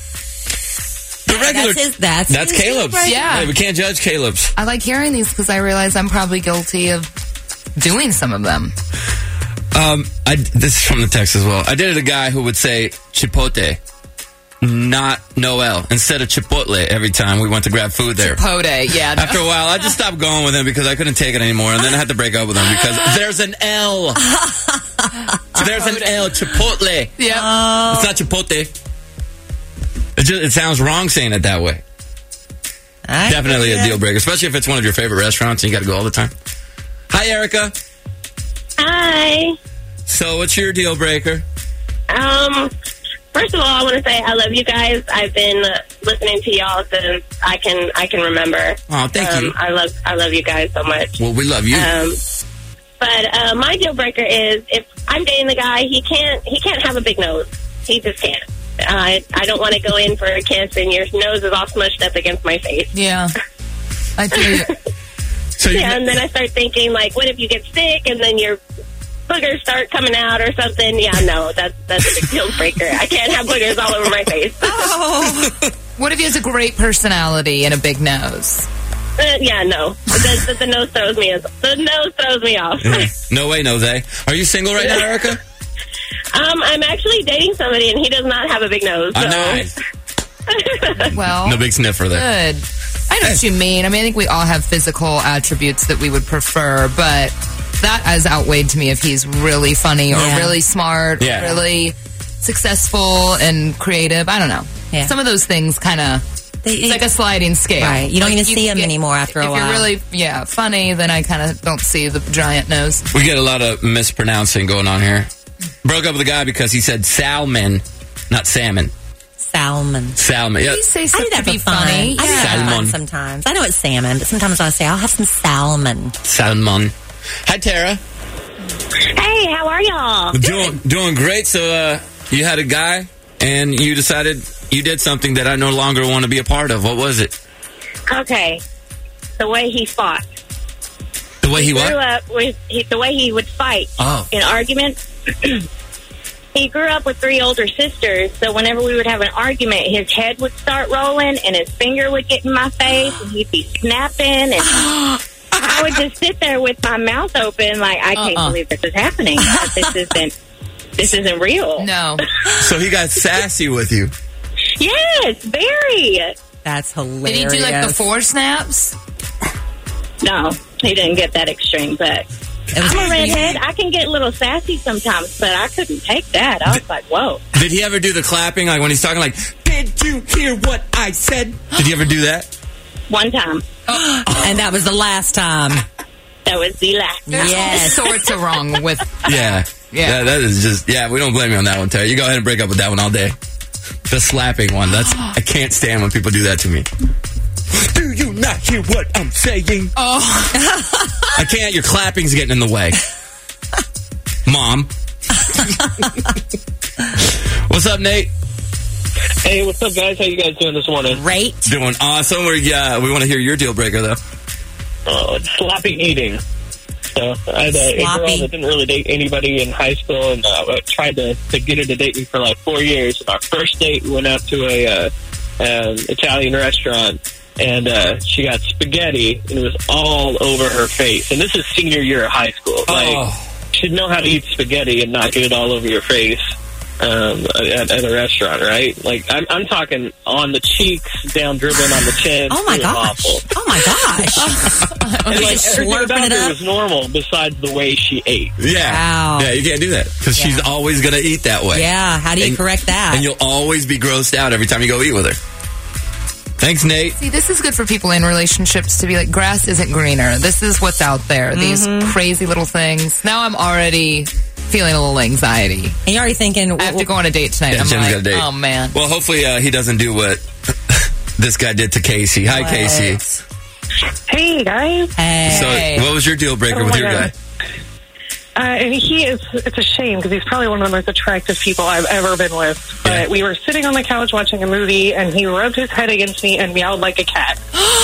The regular. That's his Caleb's. right Yeah. Hey, we can't judge Caleb's. I like hearing these because I realize I'm probably guilty of doing some of them. This is from the text as well. I dated a guy who would say chipotle, not Noel, instead of chipotle every time we went to grab food there. Chipotle, yeah. No. After a while, I just stopped going with him because I couldn't take it anymore, and then I had to break up with him because there's an L. There's an L, chipotle. Yeah. It's not chipotle. It sounds wrong saying it that way. Definitely a deal breaker, especially if it's one of your favorite restaurants and you got to go all the time. Hi, Erica. Hi. So, what's your deal breaker? First of all, I want to say I love you guys. I've been listening to y'all since I can remember. Oh, thank you. I love you guys so much. Well, we love you. But my deal breaker is if I'm dating the guy, he can't have a big nose. He just can't. I don't want to go in for a kiss and your nose is all smushed up against my face. Yeah. I do. Yeah, and then I start thinking, like, what if you get sick and then your boogers start coming out or something? Yeah, no, that's a big deal breaker. I can't have boogers all over my face. Oh. What if he has a great personality and a big nose? Yeah, no. The nose throws me. The nose throws me off. No way, Jose. Are you single right now, Erica? I'm actually dating somebody, and he does not have a big nose. So. Nice. Well, No big sniffer there. good. I know what you mean. I mean, I think we all have physical attributes that we would prefer, but that has outweighed to me if he's really funny or really smart or really successful and creative. I don't know. Yeah. Some of those things kind of... It's like a sliding scale. Right. You don't even see him anymore after a while. If you're really, funny, then I kind of don't see the giant nose. We get a lot of mispronouncing going on here. Broke up with a guy because he said salmon, not salmon. Salmon. Salmon. Yeah. You say I do something that to be for fun. funny. I do that for Salmon. fun sometimes. I know it's salmon, but sometimes I say, I'll have some salmon. Salmon. Hi, Tara. Hey, how are y'all? Doing great. So you had a guy, and you decided you did something that I no longer want to be a part of. What was it? Okay. The way he fought. The way he grew what? up with the way he would fight in arguments. He grew up with 3 older sisters, so whenever we would have an argument, his head would start rolling and his finger would get in my face and he'd be snapping and I would just sit there with my mouth open like, I can't believe this is happening. This isn't real. No. So he got sassy with you. Yes, very. That's hilarious. Did he do like the 4 snaps? No, he didn't get that extreme, but I'm a redhead. I can get a little sassy sometimes, but I couldn't take that. I was like, whoa. Did he ever do the clapping, like when he's talking like, did you hear what I said? Did he ever do that? One time. And that was the last time. That was the last time. Yes. All sorts are wrong with... Yeah. Yeah. That is just, we don't blame you on that one, Terry. You go ahead and break up with that one all day. The slapping one. I can't stand when people do that to me. Do you not hear what I'm saying? Oh. I can't. Your clapping's getting in the way. Mom. What's up, Nate? Hey, what's up, guys? How you guys doing this morning? Great. Doing awesome. We want to hear your deal breaker, though. It's sloppy eating. So I had a girl that didn't really date anybody in high school, and I tried to get her to date me for like 4 years. And our first date, we went out to a Italian restaurant, and she got spaghetti, and it was all over her face. And this is senior year of high school. Like, she'd know how to eat spaghetti and not get it all over your face at a restaurant, right? Like, I'm talking on the cheeks, down dribbling on the chin. Oh, my It was gosh. awful. Oh, my gosh. And like, everything about her was normal besides the way she ate. Yeah. Wow. Yeah, you can't do that because she's always going to eat that way. Yeah, how do you correct that? And you'll always be grossed out every time you go eat with her. Thanks, Nate. See, this is good for people in relationships to be like, grass isn't greener. This is what's out there. These crazy little things. Now I'm already feeling a little anxiety. And you're already thinking, I have to go on a date tonight. Yeah, I'm Jen's like, got a date. oh, man. Well, hopefully he doesn't do what this guy did to Casey. Hi, What? Casey. Hey, guys. Hey. So, what was your deal breaker with your guy? And it's a shame because he's probably one of the most attractive people I've ever been with. But we were sitting on the couch watching a movie, and he rubbed his head against me and meowed like a cat.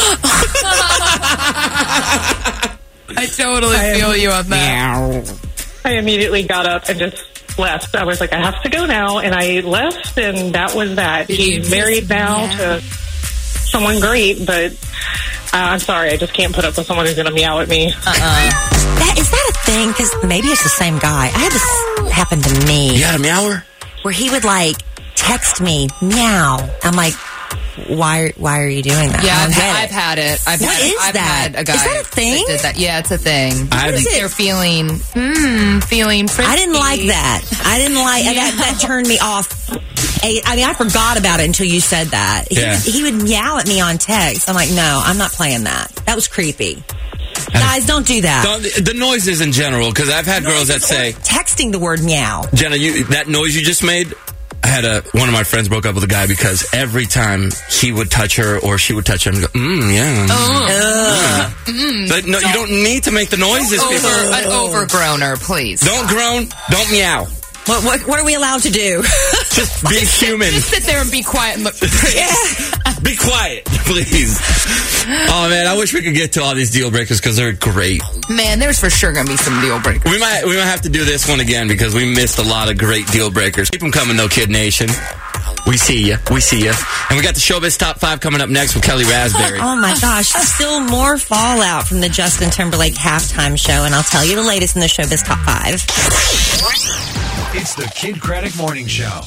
I totally feel you on that. I immediately got up and just left. I was like, I have to go now. And I left, and that was that. He's married now to someone great, but I'm sorry. I just can't put up with someone who's going to meow at me. Is that a thing? Because maybe it's the same guy. I had this happen to me. You had a meower? Where he would, like, text me, meow. I'm like, why are you doing that? Yeah, I've had it. I've had a guy. Is that a thing? That did that. Yeah, it's a thing. What is it? They're feeling frisky. I didn't like that. I didn't like that turned me off. I mean, I forgot about it until you said that. He would meow at me on text. I'm like, no, I'm not playing that. That was creepy. Guys, don't do that. The noises in general, because I've had girls that say... Texting the word meow. Jenna, that noise you just made... I had one of my friends broke up with a guy because every time he would touch her or she would touch him, go, yeah. But no, you don't need to make the noises. An overgrowner, please. Don't groan. Don't meow. What are we allowed to do? Just be human. Just sit there and be quiet and look pretty. Be quiet, please. Oh, man, I wish we could get to all these deal breakers because they're great. Man, there's for sure going to be some deal breakers. We might have to do this one again because we missed a lot of great deal breakers. Keep them coming, though, Kid Nation. We see you. We see you. And we got the Showbiz Top 5 coming up next with Kelly Raspberry. Oh, my gosh. Still more fallout from the Justin Timberlake halftime show, and I'll tell you the latest in the Showbiz Top 5. It's the Kid Craddock Morning Show.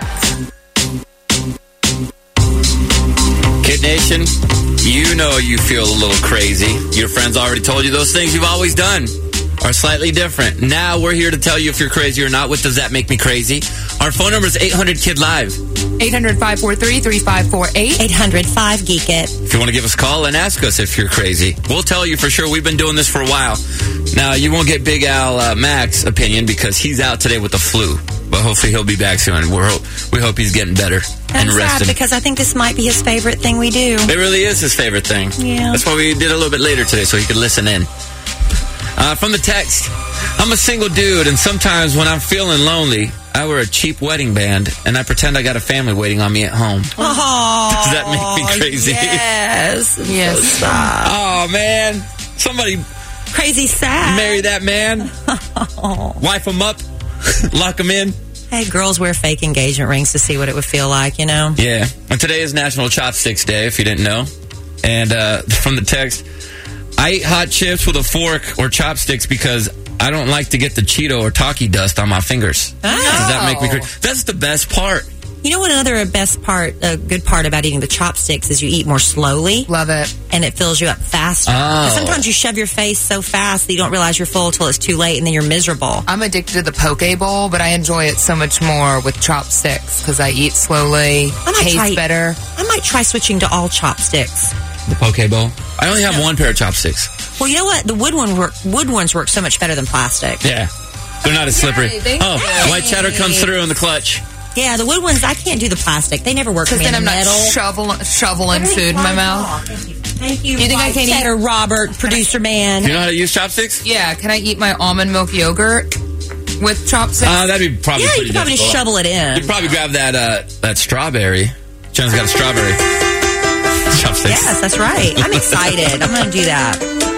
Kid Nation, you know you feel a little crazy. Your friends already told you those things you've always done are slightly different. Now we're here to tell you if you're crazy or not. What does that make me crazy? Our phone number is 800-KID-LIVE. 800-543-3548. 800-5-GEEK-IT. If you want to give us a call and ask us if you're crazy, we'll tell you for sure. We've been doing this for a while. Now, you won't get Big Al Mac's opinion because he's out today with the flu. But hopefully he'll be back soon. We hope he's getting better and resting. Sad because I think this might be his favorite thing we do. It really is his favorite thing. Yeah. That's why we did it a little bit later today so he could listen in. From the text, I'm a single dude, and sometimes when I'm feeling lonely, I wear a cheap wedding band, and I pretend I got a family waiting on me at home. Oh, does that make me crazy? Yes. So oh, man. Somebody crazy sad. Marry that man. Wife him up. Lock him in. Hey, girls wear fake engagement rings to see what it would feel like, you know? Yeah. And today is National Chopsticks Day, if you didn't know. And from the text, I eat hot chips with a fork or chopsticks because I don't like to get the Cheeto or Taki dust on my fingers. Oh. Does that make me crazy? That's the best part. You know what another good part about eating the chopsticks is you eat more slowly. Love it. And it fills you up faster. Oh. Sometimes you shove your face so fast that you don't realize you're full until it's too late and then you're miserable. I'm addicted to the poke bowl, but I enjoy it so much more with chopsticks because I eat slowly, tastes better. I might try switching to all chopsticks. The poke bowl? I only have one pair of chopsticks. Well, you know what? The wood ones work so much better than plastic. Yeah. They're not as slippery. White cheddar comes through in the clutch. Yeah, the wood ones, I can't do the plastic. They never work for me. Because then I'm metal. not shoveling food in my mouth. Thank you. You think I can eat? Robert, producer man. You know how to use chopsticks? Yeah. Can I eat my almond milk yogurt with chopsticks? That'd be probably you could probably just shovel it in. You'd probably grab that strawberry. Jenna's got a strawberry. Chopsticks. Yes, that's right. I'm excited. I'm going to do that.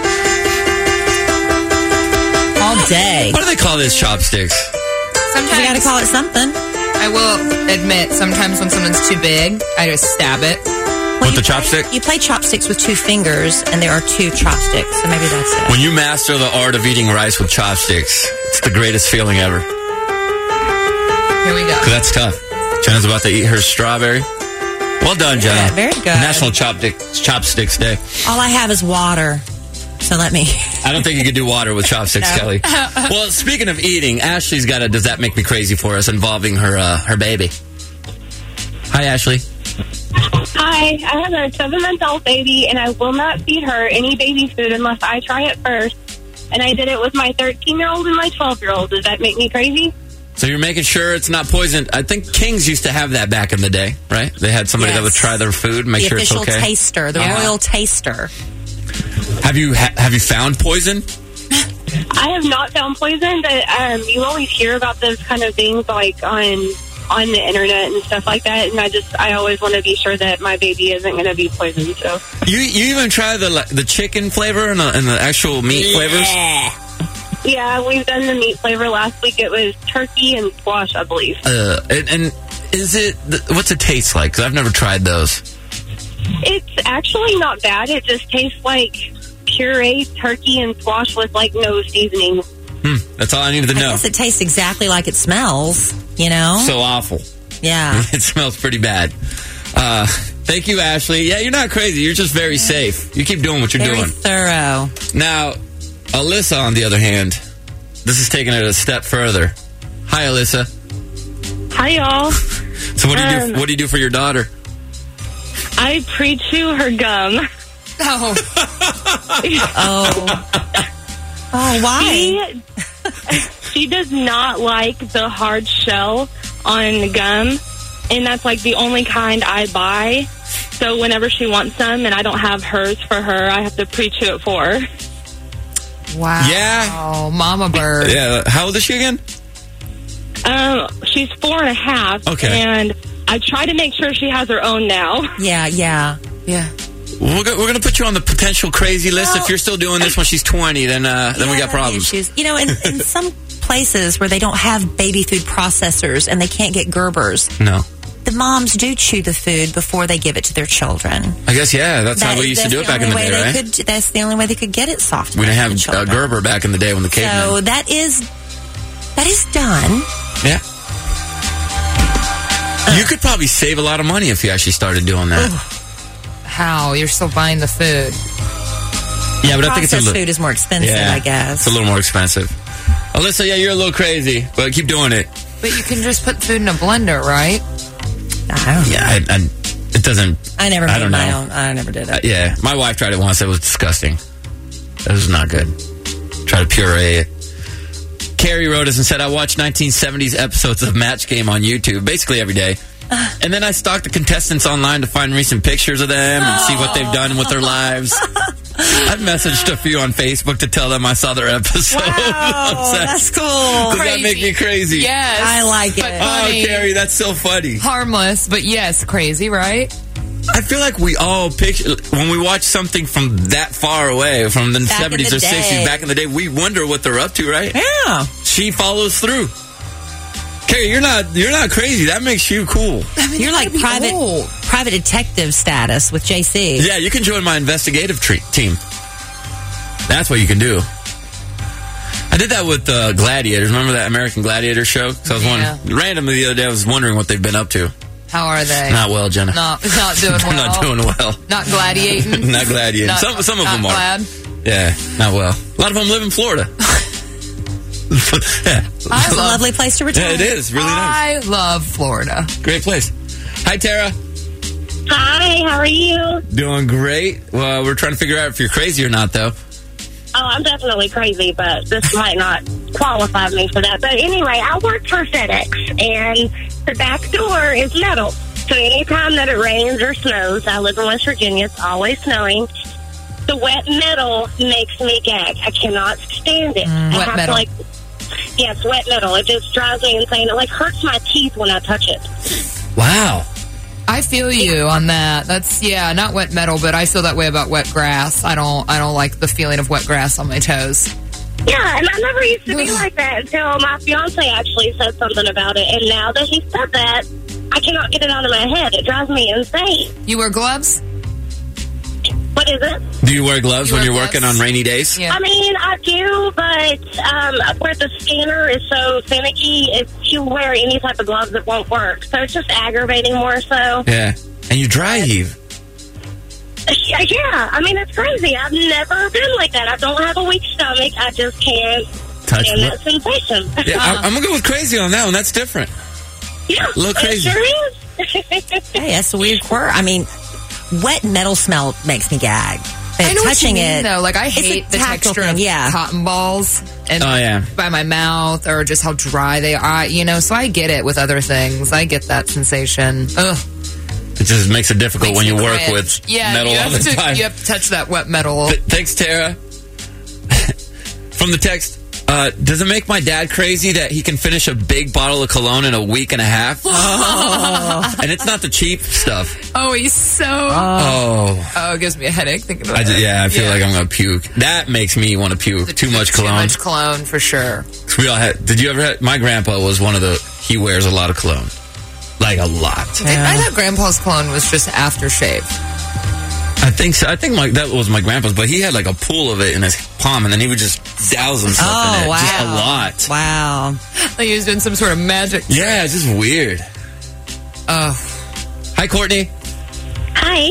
All day. What do they call this, chopsticks? Sometimes you got to call it something. I will admit, sometimes when someone's too big, I just stab it. With the chopstick? You play chopsticks with two fingers, and there are two chopsticks, so maybe that's it. When you master the art of eating rice with chopsticks, it's the greatest feeling ever. Here we go. Because that's tough. Jenna's about to eat her strawberry. Well done, Jenna. Yeah, very good. National Chopsticks Day. All I have is water. So let me. I don't think you could do water with chopsticks, no. Kelly. Well, speaking of eating, Ashley's got a Does That Make Me Crazy for us involving her baby. Hi, Ashley. Hi, I have a 7-month-old baby, and I will not feed her any baby food unless I try it first. And I did it with my 13-year-old and my 12-year-old. Does that make me crazy? So you're making sure it's not poisoned. I think Kings used to have that back in the day, right? They had somebody that would try their food, make sure it's okay. The official taster, the royal taster. Have you found poison? I have not found poison, but you always hear about those kind of things like on the internet and stuff like that, and I always want to be sure that my baby isn't going to be poisoned. So you even try the chicken flavor and the actual meat flavors? Yeah, we've done the meat flavor last week. It was turkey and squash, I believe. And is it, what's it taste like? Because I've never tried those. It's actually not bad. It just tastes like pureed turkey and squash with like no seasoning. That's all I needed to know. I guess it tastes exactly like it smells, you know? So awful. Yeah. It smells pretty bad. Thank you, Ashley. Yeah, you're not crazy. You're just very safe. You keep doing what you're doing. Thorough. Now, Alyssa, on the other hand, this is taking it a step further. Hi, Alyssa. Hi, y'all. So what do you do? What do you do for your daughter? I pre-chew her gum. Oh. Oh, why? She does not like the hard shell on gum, and that's like the only kind I buy. So whenever she wants some and I don't have hers for her, I have to pre-chew it for her. Wow. Yeah. Oh, mama bird. Yeah. How old is she again? She's 4.5. Okay. And I try to make sure she has her own now. Yeah. We're going to put you on the potential crazy list. If you're still doing this when she's 20, then we got problems. Issues. You know, in some places where they don't have baby food processors and they can't get Gerbers, no, the moms do chew the food before they give it to their children. I guess, yeah. That's how we used to do it back in the day, right? That's the only way they could get it soft. We didn't have Gerber back in the day when the cavemen. So that is done. Yeah. You could probably save a lot of money if you actually started doing that. How? You're still buying the food. Yeah, but I think processed food is more expensive, I guess. It's a little more expensive. Alyssa, yeah, you're a little crazy, but keep doing it. But you can just put food in a blender, right? I don't know. Yeah, it doesn't... I never made my own. I never did it. Yeah, my wife tried it once. It was disgusting. It was not good. Try to puree it. Carrie wrote us and said, I watch 1970s episodes of Match Game on YouTube, basically every day. And then I stalk the contestants online to find recent pictures of them and see what they've done with their lives. I've messaged a few on Facebook to tell them I saw their episode. Wow, that's cool. Does that make me crazy? Yes. I like it. Oh, Carrie, that's so funny. Harmless, but yes, crazy, right? I feel like we all picture, when we watch something from that far away, from the 70s or 60s, back in the day, we wonder what they're up to, right? Yeah. She follows through. Carrie, you're not crazy. That makes you cool. I mean, you're like private detective status with JC. Yeah, you can join my investigative team. That's what you can do. I did that with Gladiators. Remember that American Gladiator show? So I was wondering, randomly the other day, I was wondering what they've been up to. How are they? Not well, Jenna. Not doing well. Not doing well. Not gladiating. Not gladiating. Some of them are. Glad. Yeah, not well. A lot of them live in Florida. Yeah. It's a lovely place to retire. Yeah, it is. Really nice. I love Florida. Great place. Hi, Tara. Hi, how are you? Doing great. Well, we're trying to figure out if you're crazy or not, though. Oh, I'm definitely crazy, but this might not qualify me for that. But anyway, I work for FedEx, and the back door is metal. So anytime that it rains or snows, I live in West Virginia, it's always snowing, the wet metal makes me gag. I cannot stand it. Wet metal. Yes, wet metal. It just drives me insane. It hurts my teeth when I touch it. Wow. I feel you on that. That's not wet metal, but I feel that way about wet grass. I don't like the feeling of wet grass on my toes. Yeah, and I never used to be like that until my fiance actually said something about it. And now that he said that, I cannot get it out of my head. It drives me insane. You wear gloves? What is it? Do you wear gloves when you're working on rainy days? Yeah. I mean, I do, but where the scanner is so finicky, if you wear any type of gloves, it won't work. So it's just aggravating more so. Yeah. And you dry heave. Yeah. I mean, it's crazy. I've never been like that. I don't have a weak stomach. I just can't stand that sensation. Yeah, I'm going to go with crazy on that one. That's different. Yeah. A little crazy. It sure is. Hey, that's a weird quirk. I mean, wet metal smell makes me gag. But I know touching what you mean, it, though. Like, I hate the texture of cotton balls and by my mouth, or just how dry they are. So I get it with other things. I get that sensation. Ugh. It just makes it difficult when you work with metal all the time. You have to touch that wet metal. Thanks, Tara. From the text, does it make my dad crazy that he can finish a big bottle of cologne in a week and a half? Oh. And it's not the cheap stuff. Oh, he's so... Oh, it gives me a headache thinking about it. I feel like I'm going to puke. That makes me want to puke. Too much cologne. Too much cologne, for sure. We all had... Did you ever have... My grandpa was one of the... He wears a lot of cologne. Like, a lot. I thought Grandpa's cologne was just aftershave. I think so. I think that was my grandpa's, but he had like a pool of it in his palm, and then he would just douse himself in it. Wow. Just a lot. Wow. Like he was doing some sort of magic. Yeah, it's just weird. Hi, Courtney. Hi.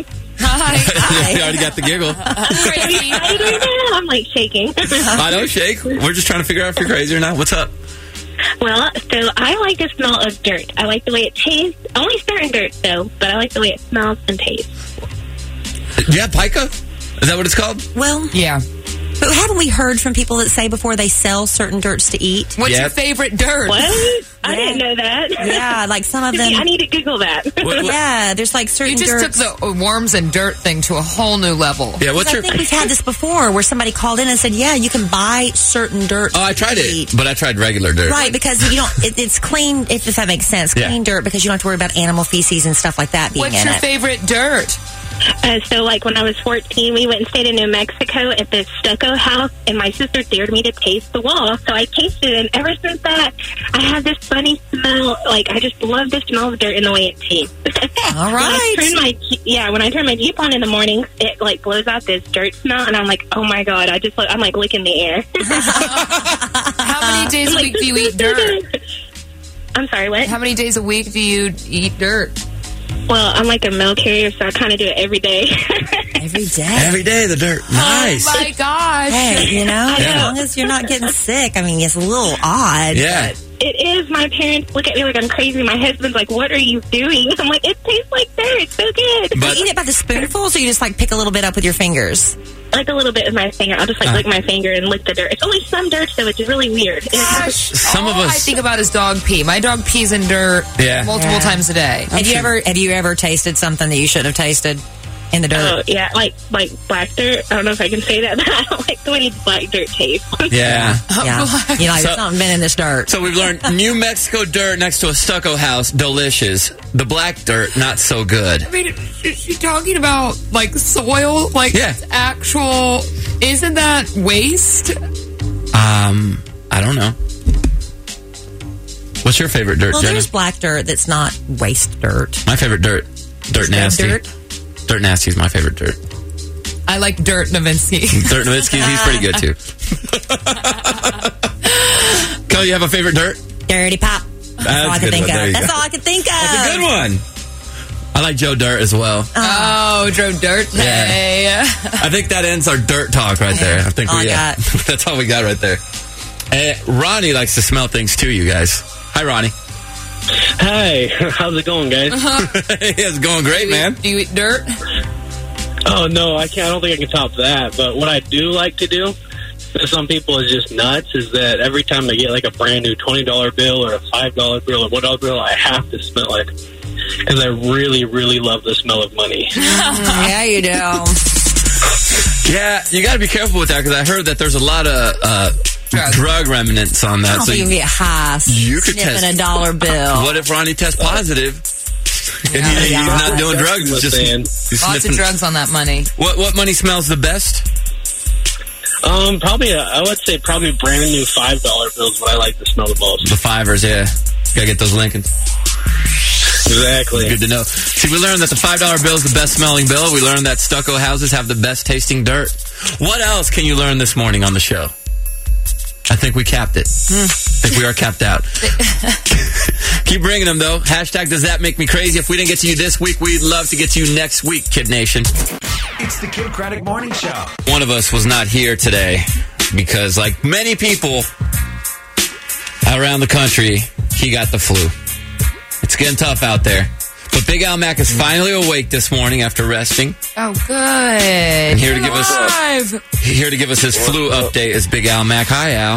Hi. You already got the giggle. Crazy. I'm like shaking. I don't shake. We're just trying to figure out if you're crazy or not. What's up? Well, so I like the smell of dirt. I like the way it tastes. Only certain dirt, though, but I like the way it smells and tastes. Do you have pica? Is that what it's called? Well, yeah. But haven't we heard from people that say before they sell certain dirts to eat? What's your favorite dirt? What? I didn't know that. Yeah, like some of them. I need to Google that. Yeah, there's like certain You just took the worms and dirt thing to a whole new level. Yeah, what's your... I think we've had this before where somebody called in and said, yeah, you can buy certain dirt. Oh, I tried it, but I tried regular dirt. Right, because you don't. It's clean, if that makes sense. Clean dirt because you don't have to worry about animal feces and stuff like that being in it. What's your favorite dirt? So, like, when I was 14, we went and stayed in New Mexico at this stucco house, and my sister dared me to taste the wall. So I tasted it, and ever since that, I have this funny smell. Like, I just love the smell of dirt and the way it tastes. All right. When I turn my Jeep on in the morning, it, like, blows out this dirt smell, and I'm like, oh, my God. I'm, like, licking the air. How many days a week do you eat dirt? I'm sorry, what? How many days a week do you eat dirt? Well, I'm like a mail carrier, so I kind of do it every day. Every day? Every day, the dirt. Nice. Oh, my gosh. Hey, as long as you're not getting sick. I mean, it's a little odd. Yeah. But it is. My parents look at me like I'm crazy. My husband's like, what are you doing? I'm like, it tastes like dirt. It's so good. But you eat it by the spoonfuls, or you just, like, pick a little bit up with your fingers? Like a little bit with my finger. I'll just, like, lick my finger and lick the dirt. It's only some dirt, so it's really weird. Some of All us... I think about is dog pee. My dog pees in dirt multiple times a day. Have you ever tasted something that you shouldn't have tasted in the dirt? Oh, yeah, like black dirt. I don't know if I can say that, but I don't like the way black dirt tastes. Yeah. There's something been in this dirt. So we've learned New Mexico dirt next to a stucco house, delicious. The black dirt, not so good. I mean, is she talking about, like, soil? Like, actual... Isn't that waste? I don't know. What's your favorite dirt, Well, Jenna? there's black dirt that's not waste dirt. My favorite dirt. Dirt nasty. Dirt nasty is my favorite dirt. I like Dirt Nowitzki. Dirt Nowitzki, he's pretty good too. Kelly, you have a favorite dirt? Dirty Pop. That's all I can think of. That's all I can think of. That's a good one. I like Joe Dirt as well. Oh, Joe Dirt. Hey. Yeah. I think that ends our dirt talk right there. I think that's all we got right there. Ronnie likes to smell things too, you guys. Hi, Ronnie. Hi, how's it going, guys? It's going great, man. Do you eat dirt? Oh, no, I don't think I can top that. But what I do like to do, to some people is just nuts, is that every time I get like a brand new $20 bill or a $5 bill or $1 bill, I have to smell it. Because I really, really love the smell of money. Yeah, you do. Yeah, you got to be careful with that, because I heard that there's a lot of drug remnants on that. I don't think you can get high sniffing a dollar bill. What if Ronnie tests positive? And he's not doing drugs. He's Lots of drugs on that money. What money smells the best? Probably, I would say probably brand new $5 bills what I like to smell the most. The fivers, yeah. Gotta get those Lincolns. Exactly. Good to know. See, we learned that the $5 bill is the best smelling bill. We learned that stucco houses have the best tasting dirt. What else can you learn this morning on the show? I think we capped it. I think we are capped out. Keep bringing them, though. Hashtag does that make me crazy? If we didn't get to you this week, we'd love to get to you next week, Kid Nation. It's the Kid Craddock Morning Show. One of us was not here today because, like many people around the country, he got the flu. It's getting tough out there. But Big Al Mac is finally awake this morning after resting. Oh, good. And here to give us his flu update is Big Al Mac. Hi, Al.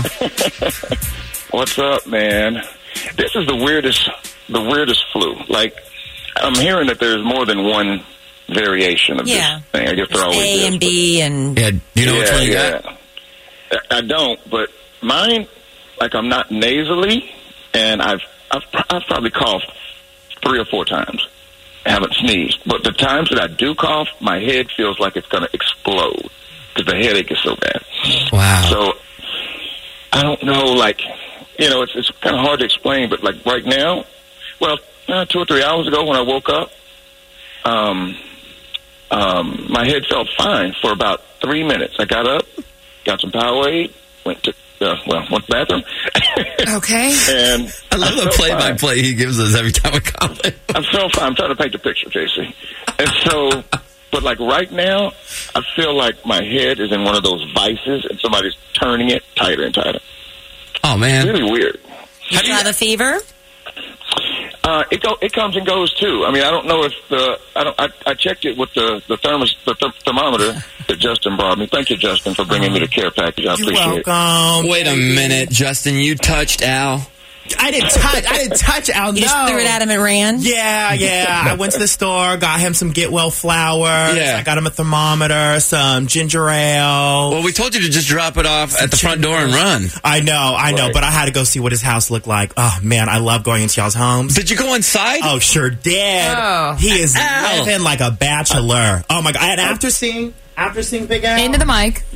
What's up, man? This is the weirdest flu. Like, I'm hearing that there's more than one variation of this thing. I guess there always A is. and B and... Yeah, do you know which one you got? I don't, but mine, like I'm not nasally, and I've probably coughed 3 or 4 times. I haven't sneezed. But the times that I do cough, my head feels like it's going to explode because the headache is so bad. Wow. So I don't know, like, you know, it's kind of hard to explain, but like right now, well, 2 or 3 hours ago when I woke up, my head felt fine for about 3 minutes. I got up, got some Powerade, went to the bathroom. Okay. And I love the play-by-play he gives us every time we call it. I felt fine. I'm trying to paint the picture, JC. And so, but like right now, I feel like my head is in one of those vices and somebody's turning it tighter and tighter. Oh, man. It's really weird. Do you have a fever? It comes and goes too. I mean, I don't know if I checked it with the thermometer that Justin brought me. Thank you, Justin, for bringing me the care package. I appreciate it. Welcome. Wait a minute, Justin. You touched Al. I didn't touch Al. You just threw it at him and ran? Yeah. I went to the store, got him some Get Well flowers. Yeah. I got him a thermometer, some ginger ale. Well, we told you to just drop it off at the front door and run. I know, but I had to go see what his house looked like. Oh, man, I love going into y'all's homes. Did you go inside? Oh, sure did. Oh. He is living like a bachelor. Oh, my God. And after seeing Big Al? Into the mic.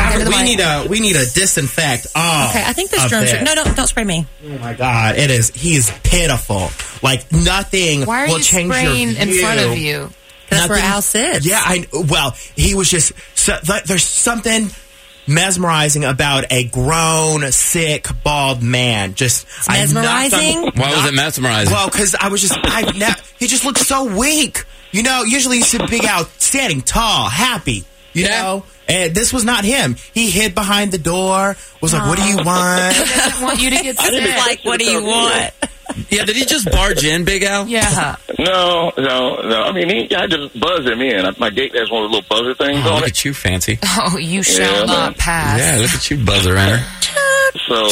We need a disinfect. Oh, okay, I think there's germs. No, don't spray me. Oh my God, he is pitiful. Like nothing Why are will you change your spraying in view. front of you? That's where Al sits. Yeah, he was just there's something mesmerizing about a grown, sick, bald man. Just mesmerizing. Why was it mesmerizing? Well, because he just looked so weak. You know, usually you see Big Al standing tall, happy. You know? And this was not him. He hid behind the door, was like, what do you want? He doesn't want you to get sick. Like, what do you want? Yeah, did he just barge in, Big Al? Yeah. No. I mean, I just buzz him in. My gate has one of the little buzzer things on Look it. at you, fancy. Oh, you shall not pass. Yeah, look at you, buzzer in her. So,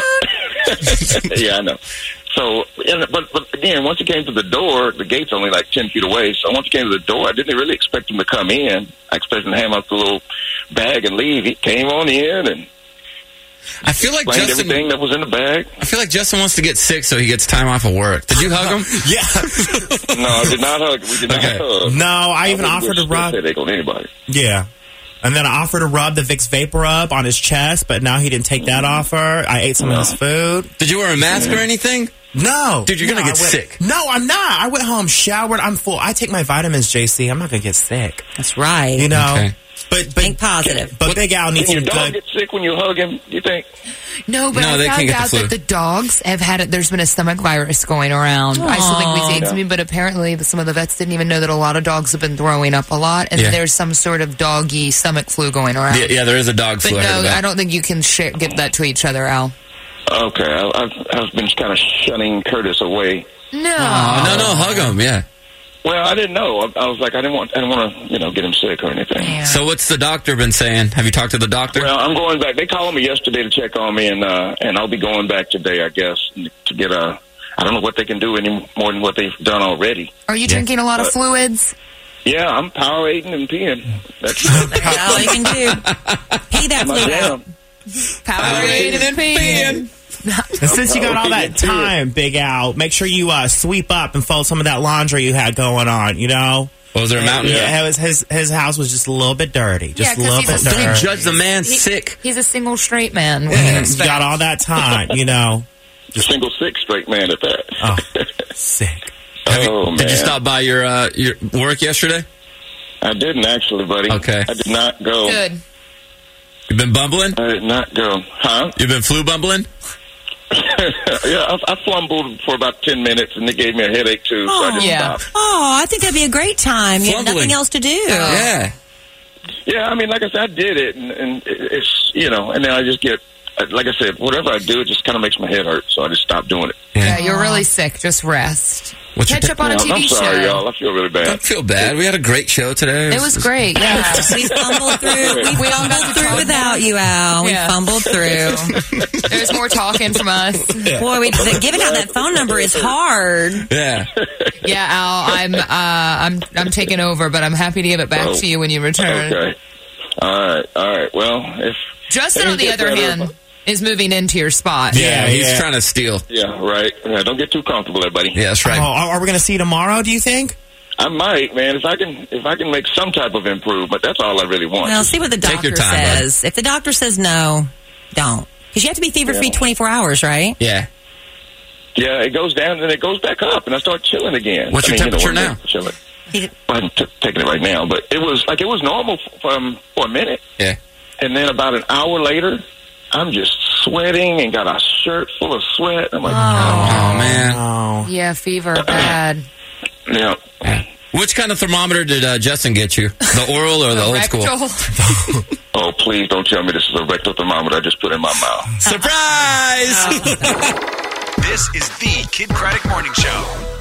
yeah, I know. So, but again, once he came to the door, the gate's only like 10 feet away. So once he came to the door, I didn't really expect him to come in. I expected him to hand out the little bag and leave. He came on in and I feel like explained everything that was in the bag. I feel like Justin wants to get sick so he gets time off of work. Did you hug him? Yeah. No, I did not hug. We did not hug. No, I even offered to rub. Headache on anybody. Yeah. And then I offered to rub the Vicks Vapor Up on his chest, but now he didn't take that offer. I ate some of his food. Did you wear a mask or anything? No. Dude, you're going to get sick. No, I'm not. I went home, showered. I'm full. I take my vitamins, JC. I'm not going to get sick. That's right. You know? Okay. But think positive. But Big Al needs Can some your dog good. get sick when you hug him, you think? No, but No, they I can't found get the out flu. that the dogs have had it. There's been a stomach virus going around. I still think we saved me, but apparently some of the vets didn't even know that a lot of dogs have been throwing up a lot, and there's some sort of doggy stomach flu going around. Yeah, there is a dog flu. But no, I don't think you can give that to each other, Al. Okay, I've been kind of shunning Curtis away. No. No, hug him, yeah. Well, I didn't know. I was like, I didn't want to, get him sick or anything. Yeah. So what's the doctor been saying? Have you talked to the doctor? Well, I'm going back. They called me yesterday to check on me, and I'll be going back today, I guess, to get I don't know what they can do any more than what they've done already. Are you drinking a lot of fluids? Yeah, I'm Powerade and peeing. That's all you can do. Pee that my fluid jam. out. Powerade and peeing. And since you got all that time, Big Al, make sure you sweep up and fold some of that laundry you had going on, you know? Was there a mountain? Yeah, his house was just a little bit dirty. Just a little bit dirty. Don't judge the man sick. He's a single straight man. You got all that time, you know? Single sick straight man at that. Oh, sick. Man. Did you stop by your work yesterday? I didn't actually, buddy. Okay. I did not go. Good. You been bumbling? I did not go. Huh? You been flu bumbling? Yeah, I flumbled for about 10 minutes, and it gave me a headache, too, so I just stopped. Oh, I think that'd be a great time. You have nothing else to do. Yeah. Yeah, I mean, like I said, I did it, and it's, and then I just get, like I said, whatever I do, it just kind of makes my head hurt, so I just stopped doing it. Yeah, you're really sick. Just rest. Catch up on a TV I'm sorry, show. y'all. I feel really bad. Don't feel bad. We had a great show today. It was great, yeah. We fumbled through. We fumbled through without you, Al. We fumbled through. There's more talking from us. Boy, giving out that phone number is hard. Yeah. Yeah, Al, I'm taking over, but I'm happy to give it back to you when you return. Okay. All right. Well, if Justin, on the other hand, is moving into your spot. Yeah, he's trying to steal. Yeah, right. Yeah, don't get too comfortable there, buddy. Yeah, that's right. Are we going to see you tomorrow, do you think? I might, man. If I can make some type of improvement, that's all I really want. Well, see what the doctor says. If the doctor says no, don't. Because you have to be fever-free 24 hours, right? Yeah. Yeah, it goes down and it goes back up, and I start chilling again. What's your temperature now? Chilling. I haven't taken it right now, but it was normal for a minute. Yeah. And then about an hour later, I'm just sweating and got a shirt full of sweat. I'm like, oh man. Yeah, fever, bad. Yeah. Which kind of thermometer did Justin get you? The oral or the old school? Oh, please don't tell me this is a rectal thermometer I just put in my mouth. Surprise! This is the Kid Craddock Morning Show.